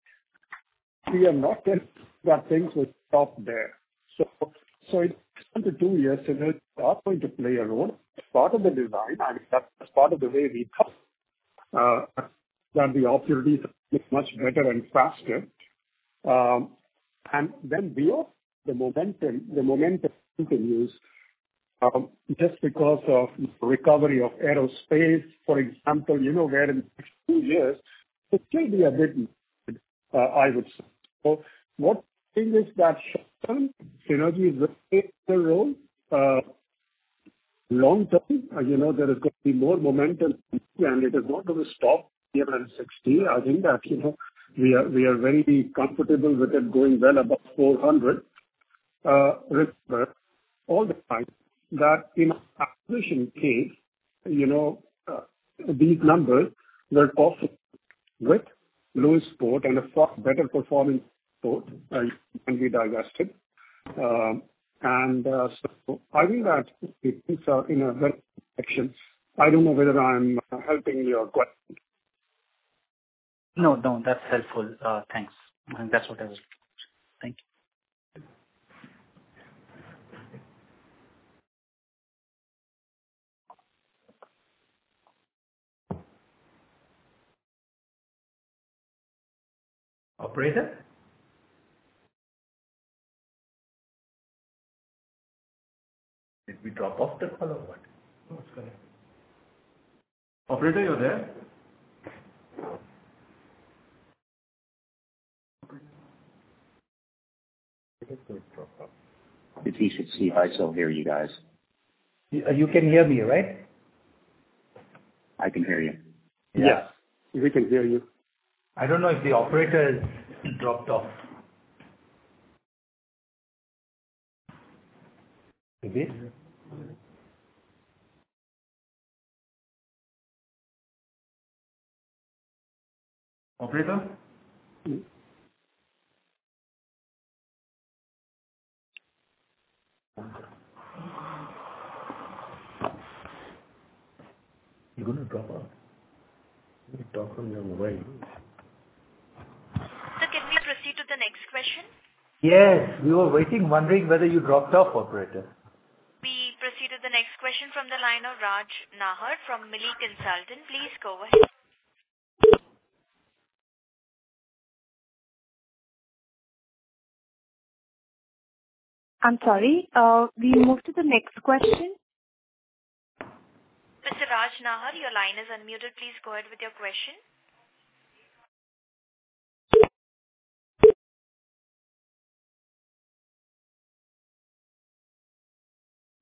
Speaker 11: We are not telling that things will stop there. So, so in one to two years, synergies are going to play a role. It's part of the design, and that's part of the way we thought. Uh, that the opportunities are much better and faster. Um, and then beyond the momentum, the momentum continues um, just because of recovery of aerospace, for example, you know, where in the next two years, it will be a bit, uh, I would say. So what thing is that short-term synergy will play a role. Uh, Long term, uh, you know, there is going to be more momentum, and it is not going to stop here at sixty. I think that, you know, we are we are very comfortable with it going well above four hundred. Uh, remember all the time that in acquisition case, you know, uh, these numbers were possible with Lewis Port and a far better performing port, uh, can be divested. Um, And uh, so I think that things are in a very direction. I don't know whether I'm uh, helping your question.
Speaker 10: No, no, that's helpful. Uh, Thanks. And that's what I was looking for. Thank you.
Speaker 3: Operator? Did we drop off the call or what?
Speaker 2: No, it's correct. Operator, you're there?
Speaker 12: It's E should see if I still hear you guys.
Speaker 3: You, uh, you can hear me, right?
Speaker 12: I can hear you.
Speaker 3: Yeah.
Speaker 11: Yes, we can hear you.
Speaker 3: I don't know if the operator has dropped off. Maybe?
Speaker 2: Operator?
Speaker 3: You're going to drop off. You talk on your mobile.
Speaker 13: So can we proceed to the next question?
Speaker 3: Yes, we were waiting, wondering whether you dropped off, operator.
Speaker 13: We proceed to the next question from the line of Raj Nahar from Milli Consultant. Please go ahead.
Speaker 1: I'm sorry. Uh, we move to the next question.
Speaker 13: Mister Raj Nahar, your line is unmuted. Please go ahead with your question.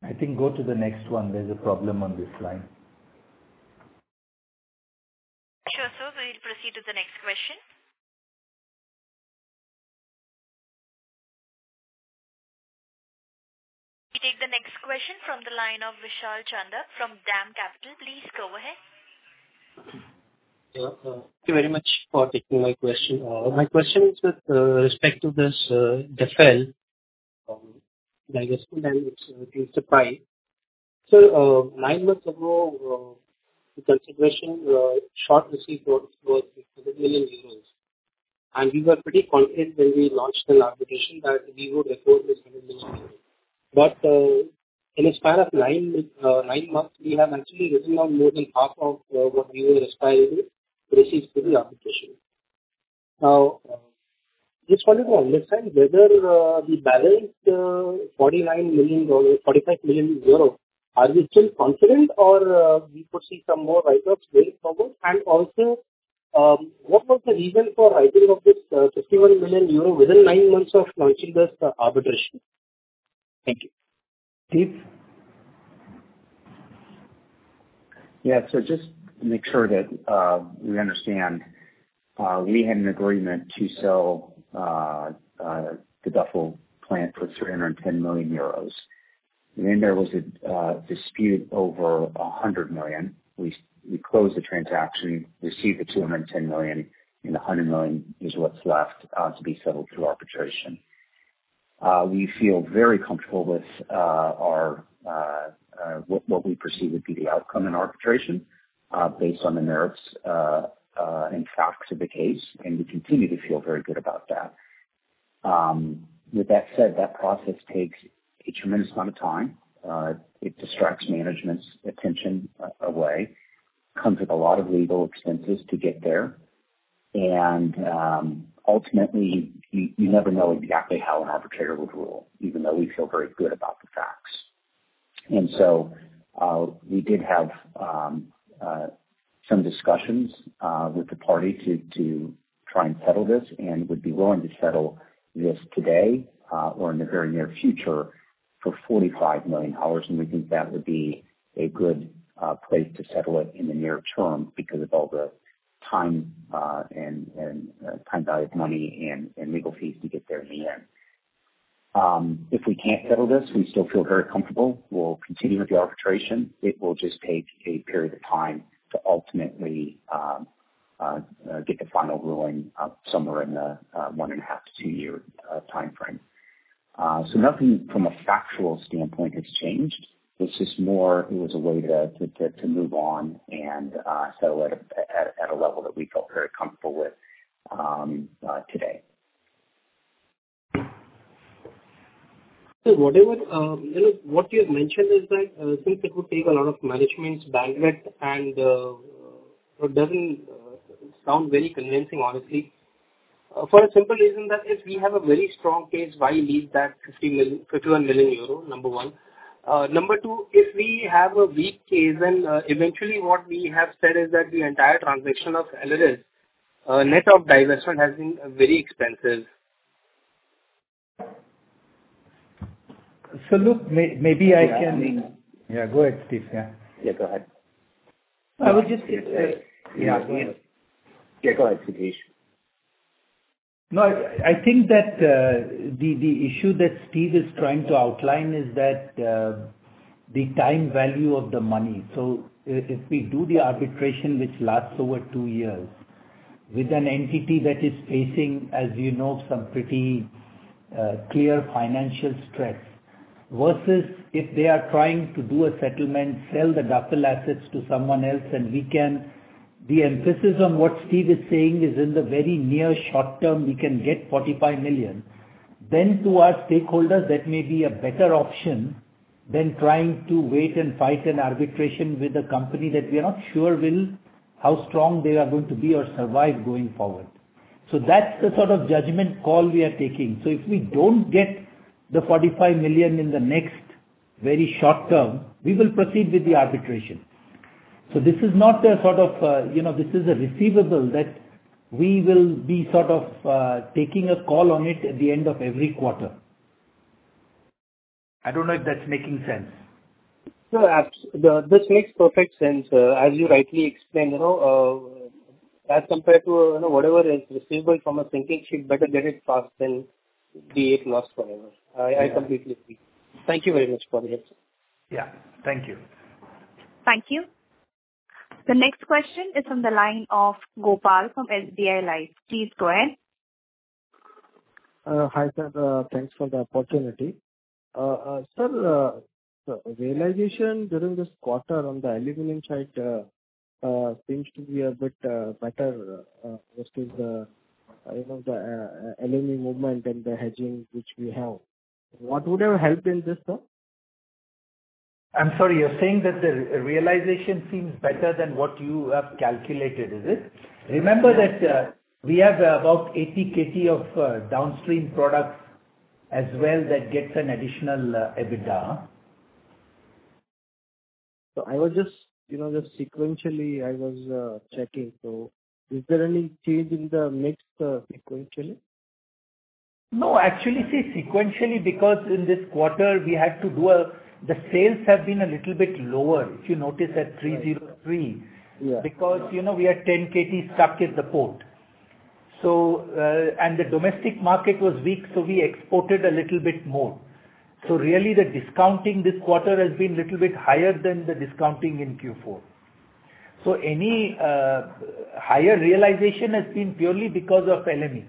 Speaker 3: I think go to the next one. There's a problem on this line.
Speaker 13: Sure, sir. We'll proceed to the next question. We take the next question from the line of Vishal Chandak from DAM Capital. Please go ahead.
Speaker 14: Yeah, uh, thank you very much for taking my question. Uh, my question is with uh, respect to this uh, D E F L, um, divestment and its uh, its supply. So, uh, nine months ago, uh, the consideration uh, short received was, was one hundred million euros. And we were pretty confident when we launched an arbitration that we would record this one hundred million euros. But uh, in a span of nine, uh, nine months, we have actually written down more than half of uh, what we were aspiring to receive through the arbitration. Now, uh, just wanted to understand whether uh, the balance uh, forty-nine million dollars, forty-five million euro, are we still confident or uh, we could see some more write-ups going forward? And also, um, what was the reason for writing of this uh, fifty-one million euro within nine months of launching this uh, arbitration? Thank you.
Speaker 3: Steve?
Speaker 12: Yeah, so just to make sure that uh, we understand, uh, we had an agreement to sell uh, uh, the Duffel plant for three hundred ten million euros. And then there was a uh, dispute over one hundred million. We we closed the transaction, received the two hundred ten million, and the one hundred million is what's left uh, to be settled through arbitration. Uh, we feel very comfortable with uh, our uh, uh, what, what we perceive would be the outcome in arbitration uh, based on the merits uh, uh, and facts of the case, and we continue to feel very good about that. Um, with that said, that process takes a tremendous amount of time. Uh, it distracts management's attention uh, away, comes with a lot of legal expenses to get there, and um, ultimately, you, you never know exactly how an arbitrator would rule, even though we feel very good about the facts. And so uh, we did have um, uh, some discussions uh, with the party to, to try and settle this, and would be willing to settle this today uh, or in the very near future for forty-five million dollars, and we think that would be a good uh, place to settle it in the near term because of all the time uh, and, and uh, time value of money and, and legal fees to get there in the end. Um, if we can't settle this, we still feel very comfortable. We'll continue with the arbitration. It will just take a period of time to ultimately um, uh, uh, get the final ruling uh, somewhere in the uh, one and a half to two year uh, time frame. Uh, so nothing from a factual standpoint has changed. It's just more, it was a way to, to, to, to move on and uh, settle at a, at, at a level that we felt very comfortable with um, uh, today.
Speaker 14: So whatever, um, you know, what you have mentioned is that uh, since it would take a lot of management's bandwidth and uh, it doesn't uh, sound very convincing, honestly, uh, for a simple reason that if we have a very strong case, why leave that fifty million, fifty-one million euro, number one. Uh, number two, if we have a weak case, then uh, eventually what we have said is that the entire transaction of L R S, uh, net of divestment, has been uh, very expensive.
Speaker 3: So look, may, maybe I
Speaker 12: yeah,
Speaker 3: can...
Speaker 12: I mean,
Speaker 3: yeah, go ahead, Steve. Yeah,
Speaker 12: yeah go ahead.
Speaker 3: I would just...
Speaker 12: Uh,
Speaker 3: Uh, yeah, go ahead.
Speaker 12: Yeah, go ahead, Satish.
Speaker 3: No, I, I think that uh, the, the issue that Steve is trying to outline is that uh, the time value of the money. So if we do the arbitration which lasts over two years with an entity that is facing, as you know, some pretty uh, clear financial stress, versus if they are trying to do a settlement, sell the Duffel assets to someone else, and we can, the emphasis on what Steve is saying is in the very near short term, we can get forty-five million. Then to our stakeholders, that may be a better option than trying to wait and fight an arbitration with a company that we are not sure will, how strong they are going to be or survive going forward. So that's the sort of judgment call we are taking. So if we don't get the forty-five million in the next very short term, we will proceed with the arbitration. So this is not a sort of, uh, you know, this is a receivable that we will be sort of uh, taking a call on it at the end of every quarter. I don't know if that's making sense.
Speaker 14: No, abs- the, this makes perfect sense. Uh, as you rightly explained, you know, uh, as compared to uh, you know whatever is receivable from a sinking ship, better get it fast than be it lost forever. I,
Speaker 3: yeah.
Speaker 14: I completely agree. Thank you very much for the help.
Speaker 3: Yeah, thank you.
Speaker 1: Thank you. The next question is from the line of Gopal from S B I Life. Please go ahead.
Speaker 15: Uh, Hi, sir. Uh, Thanks for the opportunity. Uh, uh, Sir, uh, the realization during this quarter on the aluminum side uh, uh, seems to be a bit uh, better uh, versus the uh, you know the uh, L M E movement and the hedging which we have. What would have helped in this, sir?
Speaker 3: I'm sorry, you're saying that the realization seems better than what you have calculated, is it? Remember that uh, we have uh, about eighty kilograms of uh, downstream products as well that gets an additional uh, EBITDA.
Speaker 15: So I was just, you know, just sequentially I was uh, checking. So is there any change in the mix uh, sequentially?
Speaker 3: No, actually, see, sequentially, because in this quarter we had to do a, the sales have been a little bit lower, if you notice at three oh three,
Speaker 15: Yeah.
Speaker 3: because, you know, we had ten kilograms stuck at the port. So, uh, and the domestic market was weak, so we exported a little bit more. So really the discounting this quarter has been a little bit higher than the discounting in Q four. So any uh, higher realization has been purely because of L M E.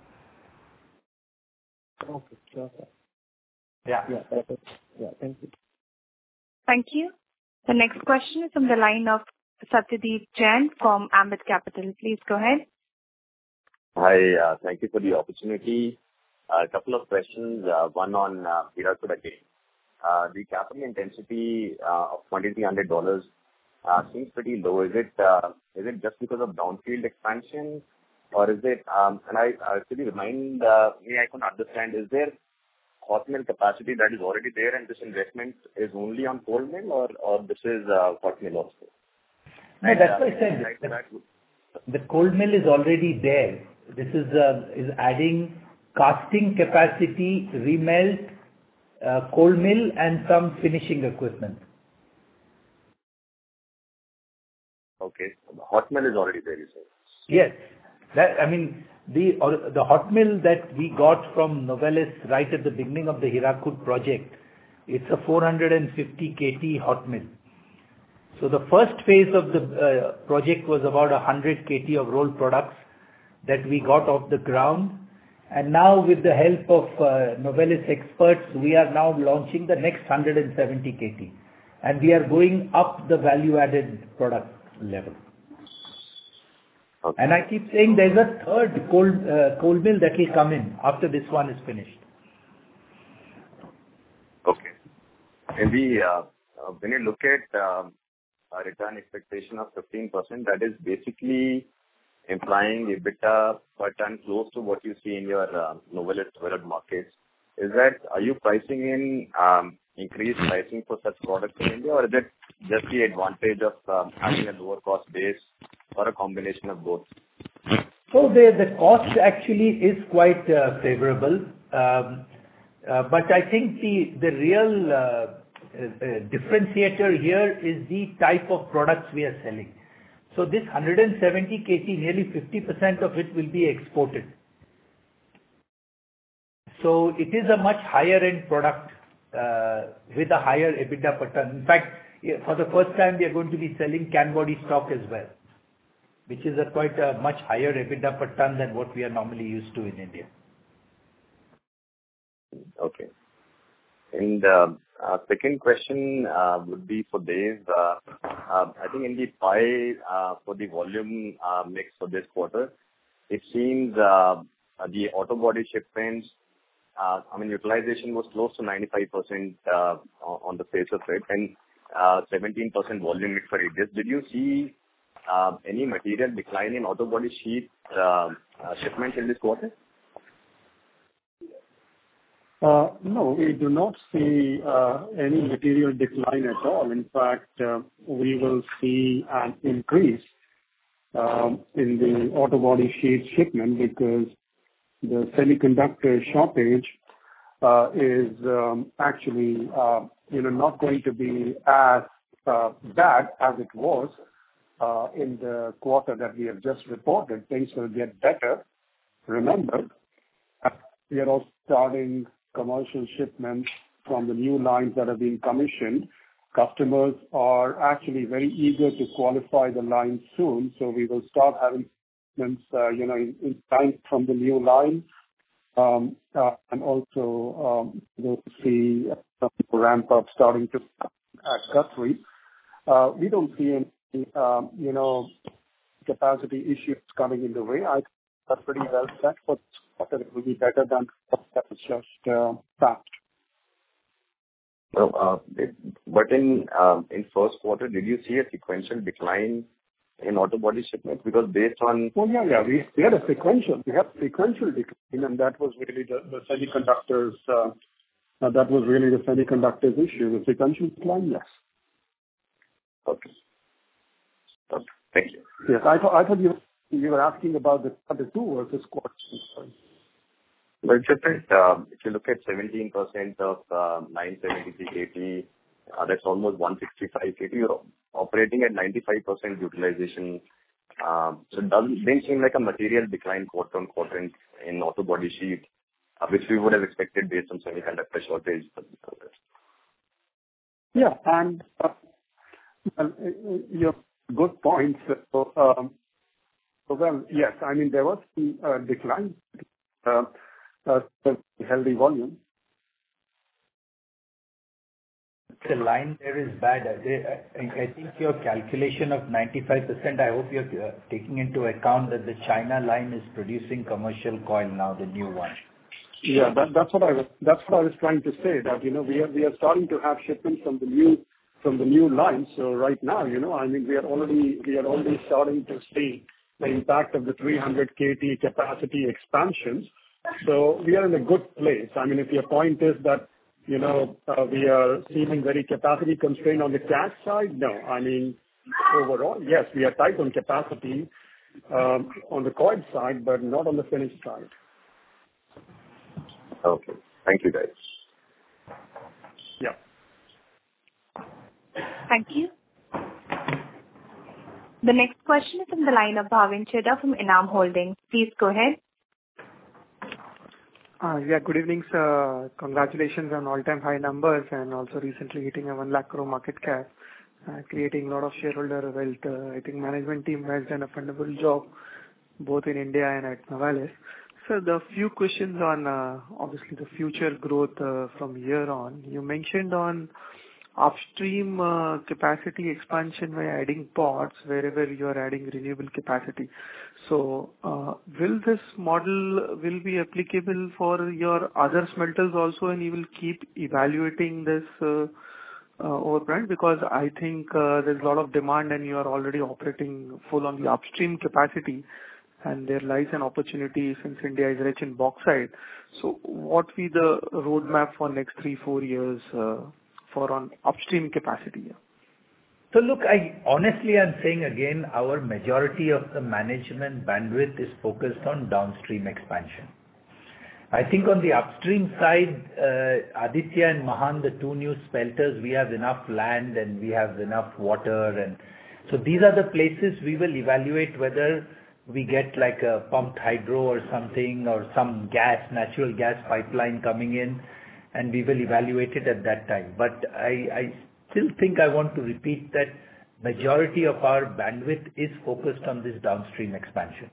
Speaker 15: Okay, sure, sir.
Speaker 3: Yeah.
Speaker 15: Yeah, that is, yeah, thank you.
Speaker 1: Thank you. The next question is from the line of Satyadeep Jain from Ambit Capital. Please go ahead.
Speaker 16: Hi, uh, thank you for the opportunity. A couple of questions, uh, one on uh, Hirakud again. Uh, the capital intensity uh, of twenty-three hundred dollars uh, seems pretty low. Is it uh, is it just because of brownfield expansion, or is it? Um, and I uh, could you remind uh, me? I couldn't understand. Is there hot mill capacity that is already there, and this investment is only on cold mill, or or this is uh, hot mill also?
Speaker 3: No,
Speaker 16: And,
Speaker 3: that's
Speaker 16: uh,
Speaker 3: why I said
Speaker 16: like
Speaker 3: the,
Speaker 16: that,
Speaker 3: the cold mill is already there. This is uh, is adding casting capacity, remelt, uh, cold mill, and some finishing equipment.
Speaker 16: Okay, the hot mill is already there, you say?
Speaker 3: Yes, that I mean the or, the hot mill that we got from Novelis right at the beginning of the Hirakud project. It's a four hundred fifty kiloton hot mill. So the first phase of the uh, project was about one hundred kiloton of rolled products that we got off the ground. And now with the help of uh, Novelis experts, we are now launching the next one hundred seventy kiloton. And we are going up the value-added product level.
Speaker 16: Okay.
Speaker 3: And I keep saying there's a third cold, uh, cold mill that will come in after this one is finished.
Speaker 16: Okay. And the, uh, uh, when you look at um, a return expectation of fifteen percent, that is basically implying EBITDA per ton close to what you see in your uh, Novelis developed markets. Is that, are you pricing in um, increased pricing for such products in India, or is it just the advantage of um, having a lower cost base, or a combination of both?
Speaker 3: So the, the cost actually is quite uh, favorable. Um, uh, but I think the, the real uh, uh, differentiator here is the type of products we are selling. So this one hundred seventy kiloton, nearly fifty percent of it will be exported. So it is a much higher end product uh, with a higher EBITDA per ton. In fact, for the first time we are going to be selling can body stock as well, which is a quite a much higher EBITDA per ton than what we are normally used to in India.
Speaker 16: Okay. And uh, uh, second question uh, would be for Dev. Uh, uh, I think in the pie uh, for the volume uh, mix for this quarter, it seems uh, the auto body shipments, uh, I mean, utilization was close to ninety-five percent uh, on the face of it, and uh, seventeen percent volume mix for Aegis. Did you see uh, any material decline in auto body sheet uh, uh, shipments in this quarter?
Speaker 11: Uh, No, we do not see uh, any material decline at all. In fact, uh, we will see an increase um, in the auto body sheet shipment because the semiconductor shortage uh, is um, actually uh, you know, not going to be as uh, bad as it was uh, in the quarter that we have just reported. Things will get better. Remember, we are also starting commercial shipments from the new lines that have been commissioned. Customers are actually very eager to qualify the lines soon, so we will start having shipments, uh, you know, in, in time from the new line. Um, uh, and also, um, we'll see some ramp up starting to at Guthrie. Uh, we don't see any, um, you know, capacity issues coming in the way. I think that's pretty well set for this quarter. It will be better than that was just uh, fact.
Speaker 16: No, uh, but in uh, in first quarter, did you see a sequential decline in auto body shipments? Because based on...
Speaker 11: Well, yeah, yeah, we, we had a sequential, we had sequential decline, and that was really the, the semiconductors, uh, uh, that was really the semiconductors issue. The sequential decline, yes.
Speaker 16: Okay. Okay. Thank you.
Speaker 11: Yes, I thought, I thought you, you were asking about the quarter two versus quarter three.
Speaker 16: Well, just uh, if you look at seventeen percent of uh, nine seventy-three K T, uh, that's almost one sixty-five K T. You're operating at ninety-five percent utilization. Um, so it doesn't didn't seem like a material decline quarter on quarter in, in auto body sheet, uh, which we would have expected based on semiconductor shortage.
Speaker 11: Yeah, and uh, well, your good points. So, um, so, well, yes, I mean, there was some uh, decline, uh, uh, healthy volume.
Speaker 3: The line there is bad. I, I think your calculation of ninety-five percent, I hope you're uh, taking into account that the China line is producing commercial coil now, the new one.
Speaker 11: Yeah, that, that's what I was, that's what I was trying to say, that, you know, we are, we are starting to have shipments from the new, from the new line. So right now, you know, I mean, we are already, we are already starting to see the impact of the three hundred K T capacity expansions. So we are in a good place. I mean, if your point is that, you know, uh, we are seeming very capacity constrained on the cash side, no. I mean, overall, yes, we are tight on capacity um, on the coil side, but not on the finished side.
Speaker 16: Okay. Thank you, guys.
Speaker 11: Yeah.
Speaker 1: Thank you. The next question is from the line of Bhavin Chheda from Enam Holdings. Please go ahead.
Speaker 17: Uh, yeah, good evening, sir. Congratulations on all-time high numbers and also recently hitting a one lakh crore market cap, uh, creating a lot of shareholder wealth. Uh, I think management team has done a phenomenal job both in India and at Novelis. So the few questions on uh, obviously the future growth uh, from here on. You mentioned on upstream uh, capacity expansion by adding pods wherever you are adding renewable capacity. So uh, will this model will be applicable for your other smelters also, and you will keep evaluating this uh, uh, over brand? Because I think uh, there's a lot of demand and you are already operating full on the upstream capacity, and there lies an opportunity since India is rich in bauxite. So what will be the roadmap for next three, four years uh, for on upstream capacity?
Speaker 3: So look, I honestly am saying again, our majority of the management bandwidth is focused on downstream expansion. I think on the upstream side, uh, Aditya and Mahan, the two new smelters, we have enough land and we have enough water, and so these are the places we will evaluate whether we get like a pumped hydro or something, or some gas, natural gas pipeline coming in, and we will evaluate it at that time. But I, I still think I want to repeat that majority of our bandwidth is focused on this downstream expansion.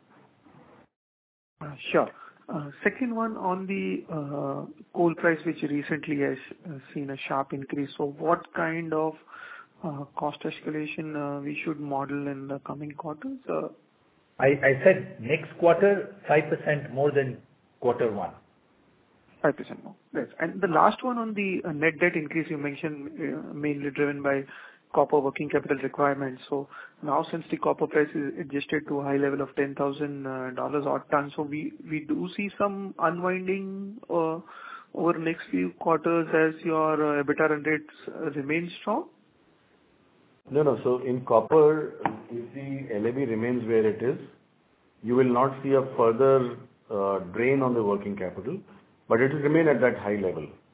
Speaker 17: Uh, sure. Uh, second one on the uh, coal price, which recently has uh, seen a sharp increase. So what kind of uh, cost escalation uh, we should model in the coming quarters? Uh,
Speaker 3: I, I said next quarter, five percent more than quarter one.
Speaker 17: five percent more. Yes. And the last one on the uh, net debt increase you mentioned, uh, mainly driven by copper working capital requirements. So now since the copper price is adjusted to a high level of ten thousand dollars uh, odd ton, so we, we do see some unwinding uh, over the next few quarters as your uh, EBITDA run rates uh, remain strong?
Speaker 4: No, no. So in copper, if the L A B remains where it is, you will not see a further uh, drain on the working capital, but it will remain at that high level.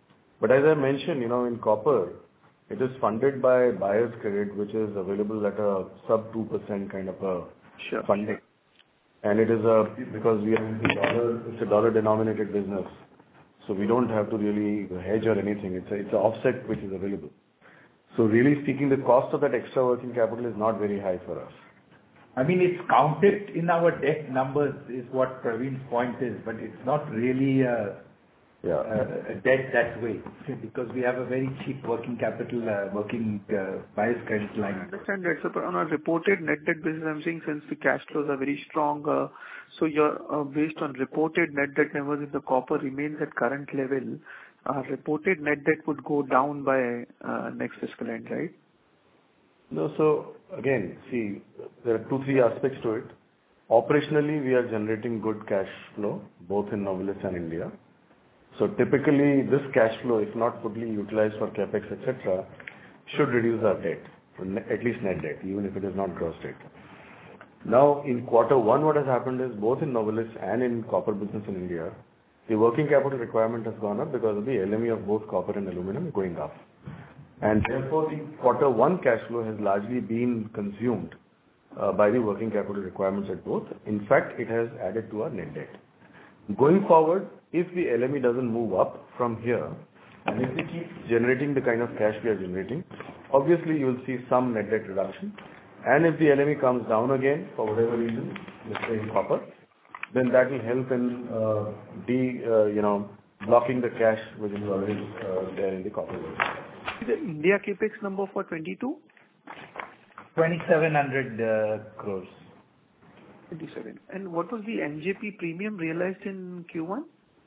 Speaker 4: But as I mentioned, you know, in copper, it is funded by buyer's credit, which is available at a sub two percent kind of a
Speaker 17: Sure.
Speaker 4: funding. And it is a, because we are in the dollar, it's a dollar-denominated business, so we don't have to really hedge or anything. It's a, it's an offset which is available. So really speaking, the cost of that extra working capital is not very high for us.
Speaker 3: I mean, it's counted in our debt numbers, is what Praveen's point is, but it's not really a,
Speaker 4: yeah.
Speaker 3: a, a debt that way, because we have a very cheap working capital, uh, working uh, buyer's credit line.
Speaker 17: I understand that. So on a reported net debt basis, I'm saying since the cash flows are very strong, uh, so you're uh, based on reported net debt numbers, if the copper remains at current level, uh, reported net debt would go down by uh, next fiscal end, right?
Speaker 4: No, so again, see, there are two, three aspects to it. Operationally, we are generating good cash flow, both in Novelis and India. So typically, this cash flow, if not fully utilized for capex, et cetera, should reduce our debt, at least net debt, even if it is not gross debt. Now, in quarter one, what has happened is both in Novelis and in copper business in India, the working capital requirement has gone up because of the L M E of both copper and aluminum going up. And therefore, the quarter one cash flow has largely been consumed uh, by the working capital requirements at both. In fact, it has added to our net debt. Going forward, if the L M E doesn't move up from here, and if we keep generating the kind of cash we are generating, obviously you will see some net debt reduction. And if the L M E comes down again, for whatever reason, let's say in copper, then that will help in uh, de, uh, you know, blocking the cash which is already uh, there in the copper world.
Speaker 17: The India capex number for twenty-two?
Speaker 3: twenty-seven hundred uh, crores.
Speaker 17: twenty-seven. And what was the N J P premium realized in Q one?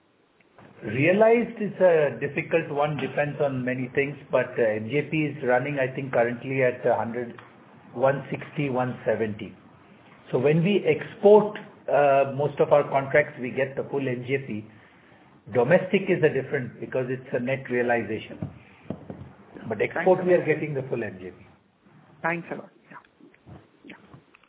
Speaker 3: Realized is a difficult one, depends on many things, but uh, N J P is running, I think, currently at one hundred, one sixty, one seventy. So when we export uh, most of our contracts, we get the full N J P. Domestic is a different, because it's a net realization. But export, we are getting the full N J P.
Speaker 17: Thanks a lot. Yeah.
Speaker 1: Yeah.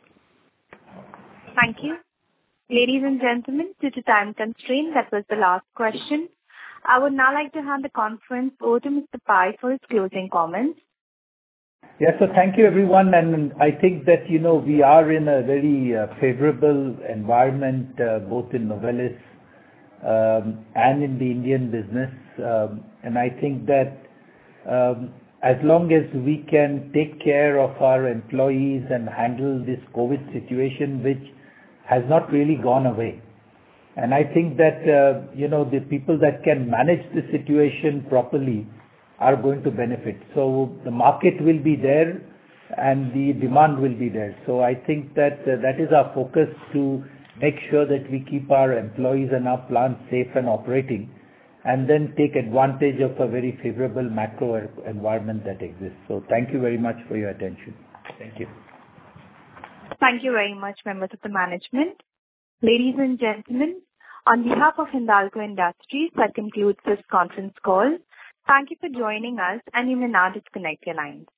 Speaker 1: Thank you. Ladies and gentlemen, due to time constraint, that was the last question. I would now like to hand the conference over to Mister Pai for his closing comments.
Speaker 3: Yes, so thank you everyone, and I think that, you know, we are in a very uh, favorable environment, uh, both in Novelis um, and in the Indian business, um, and I think that Um, as long as we can take care of our employees and handle this COVID situation, which has not really gone away. And I think that, uh, you know, the people that can manage the situation properly are going to benefit. So the market will be there and the demand will be there. So I think that uh, that is our focus, to make sure that we keep our employees and our plants safe and operating, and then take advantage of a very favorable macro environment that exists. So thank you very much for your attention. Thank you.
Speaker 1: Thank you very much, members of the management. Ladies and gentlemen, on behalf of Hindalco Industries, that concludes this conference call. Thank you for joining us, and you may now disconnect your lines.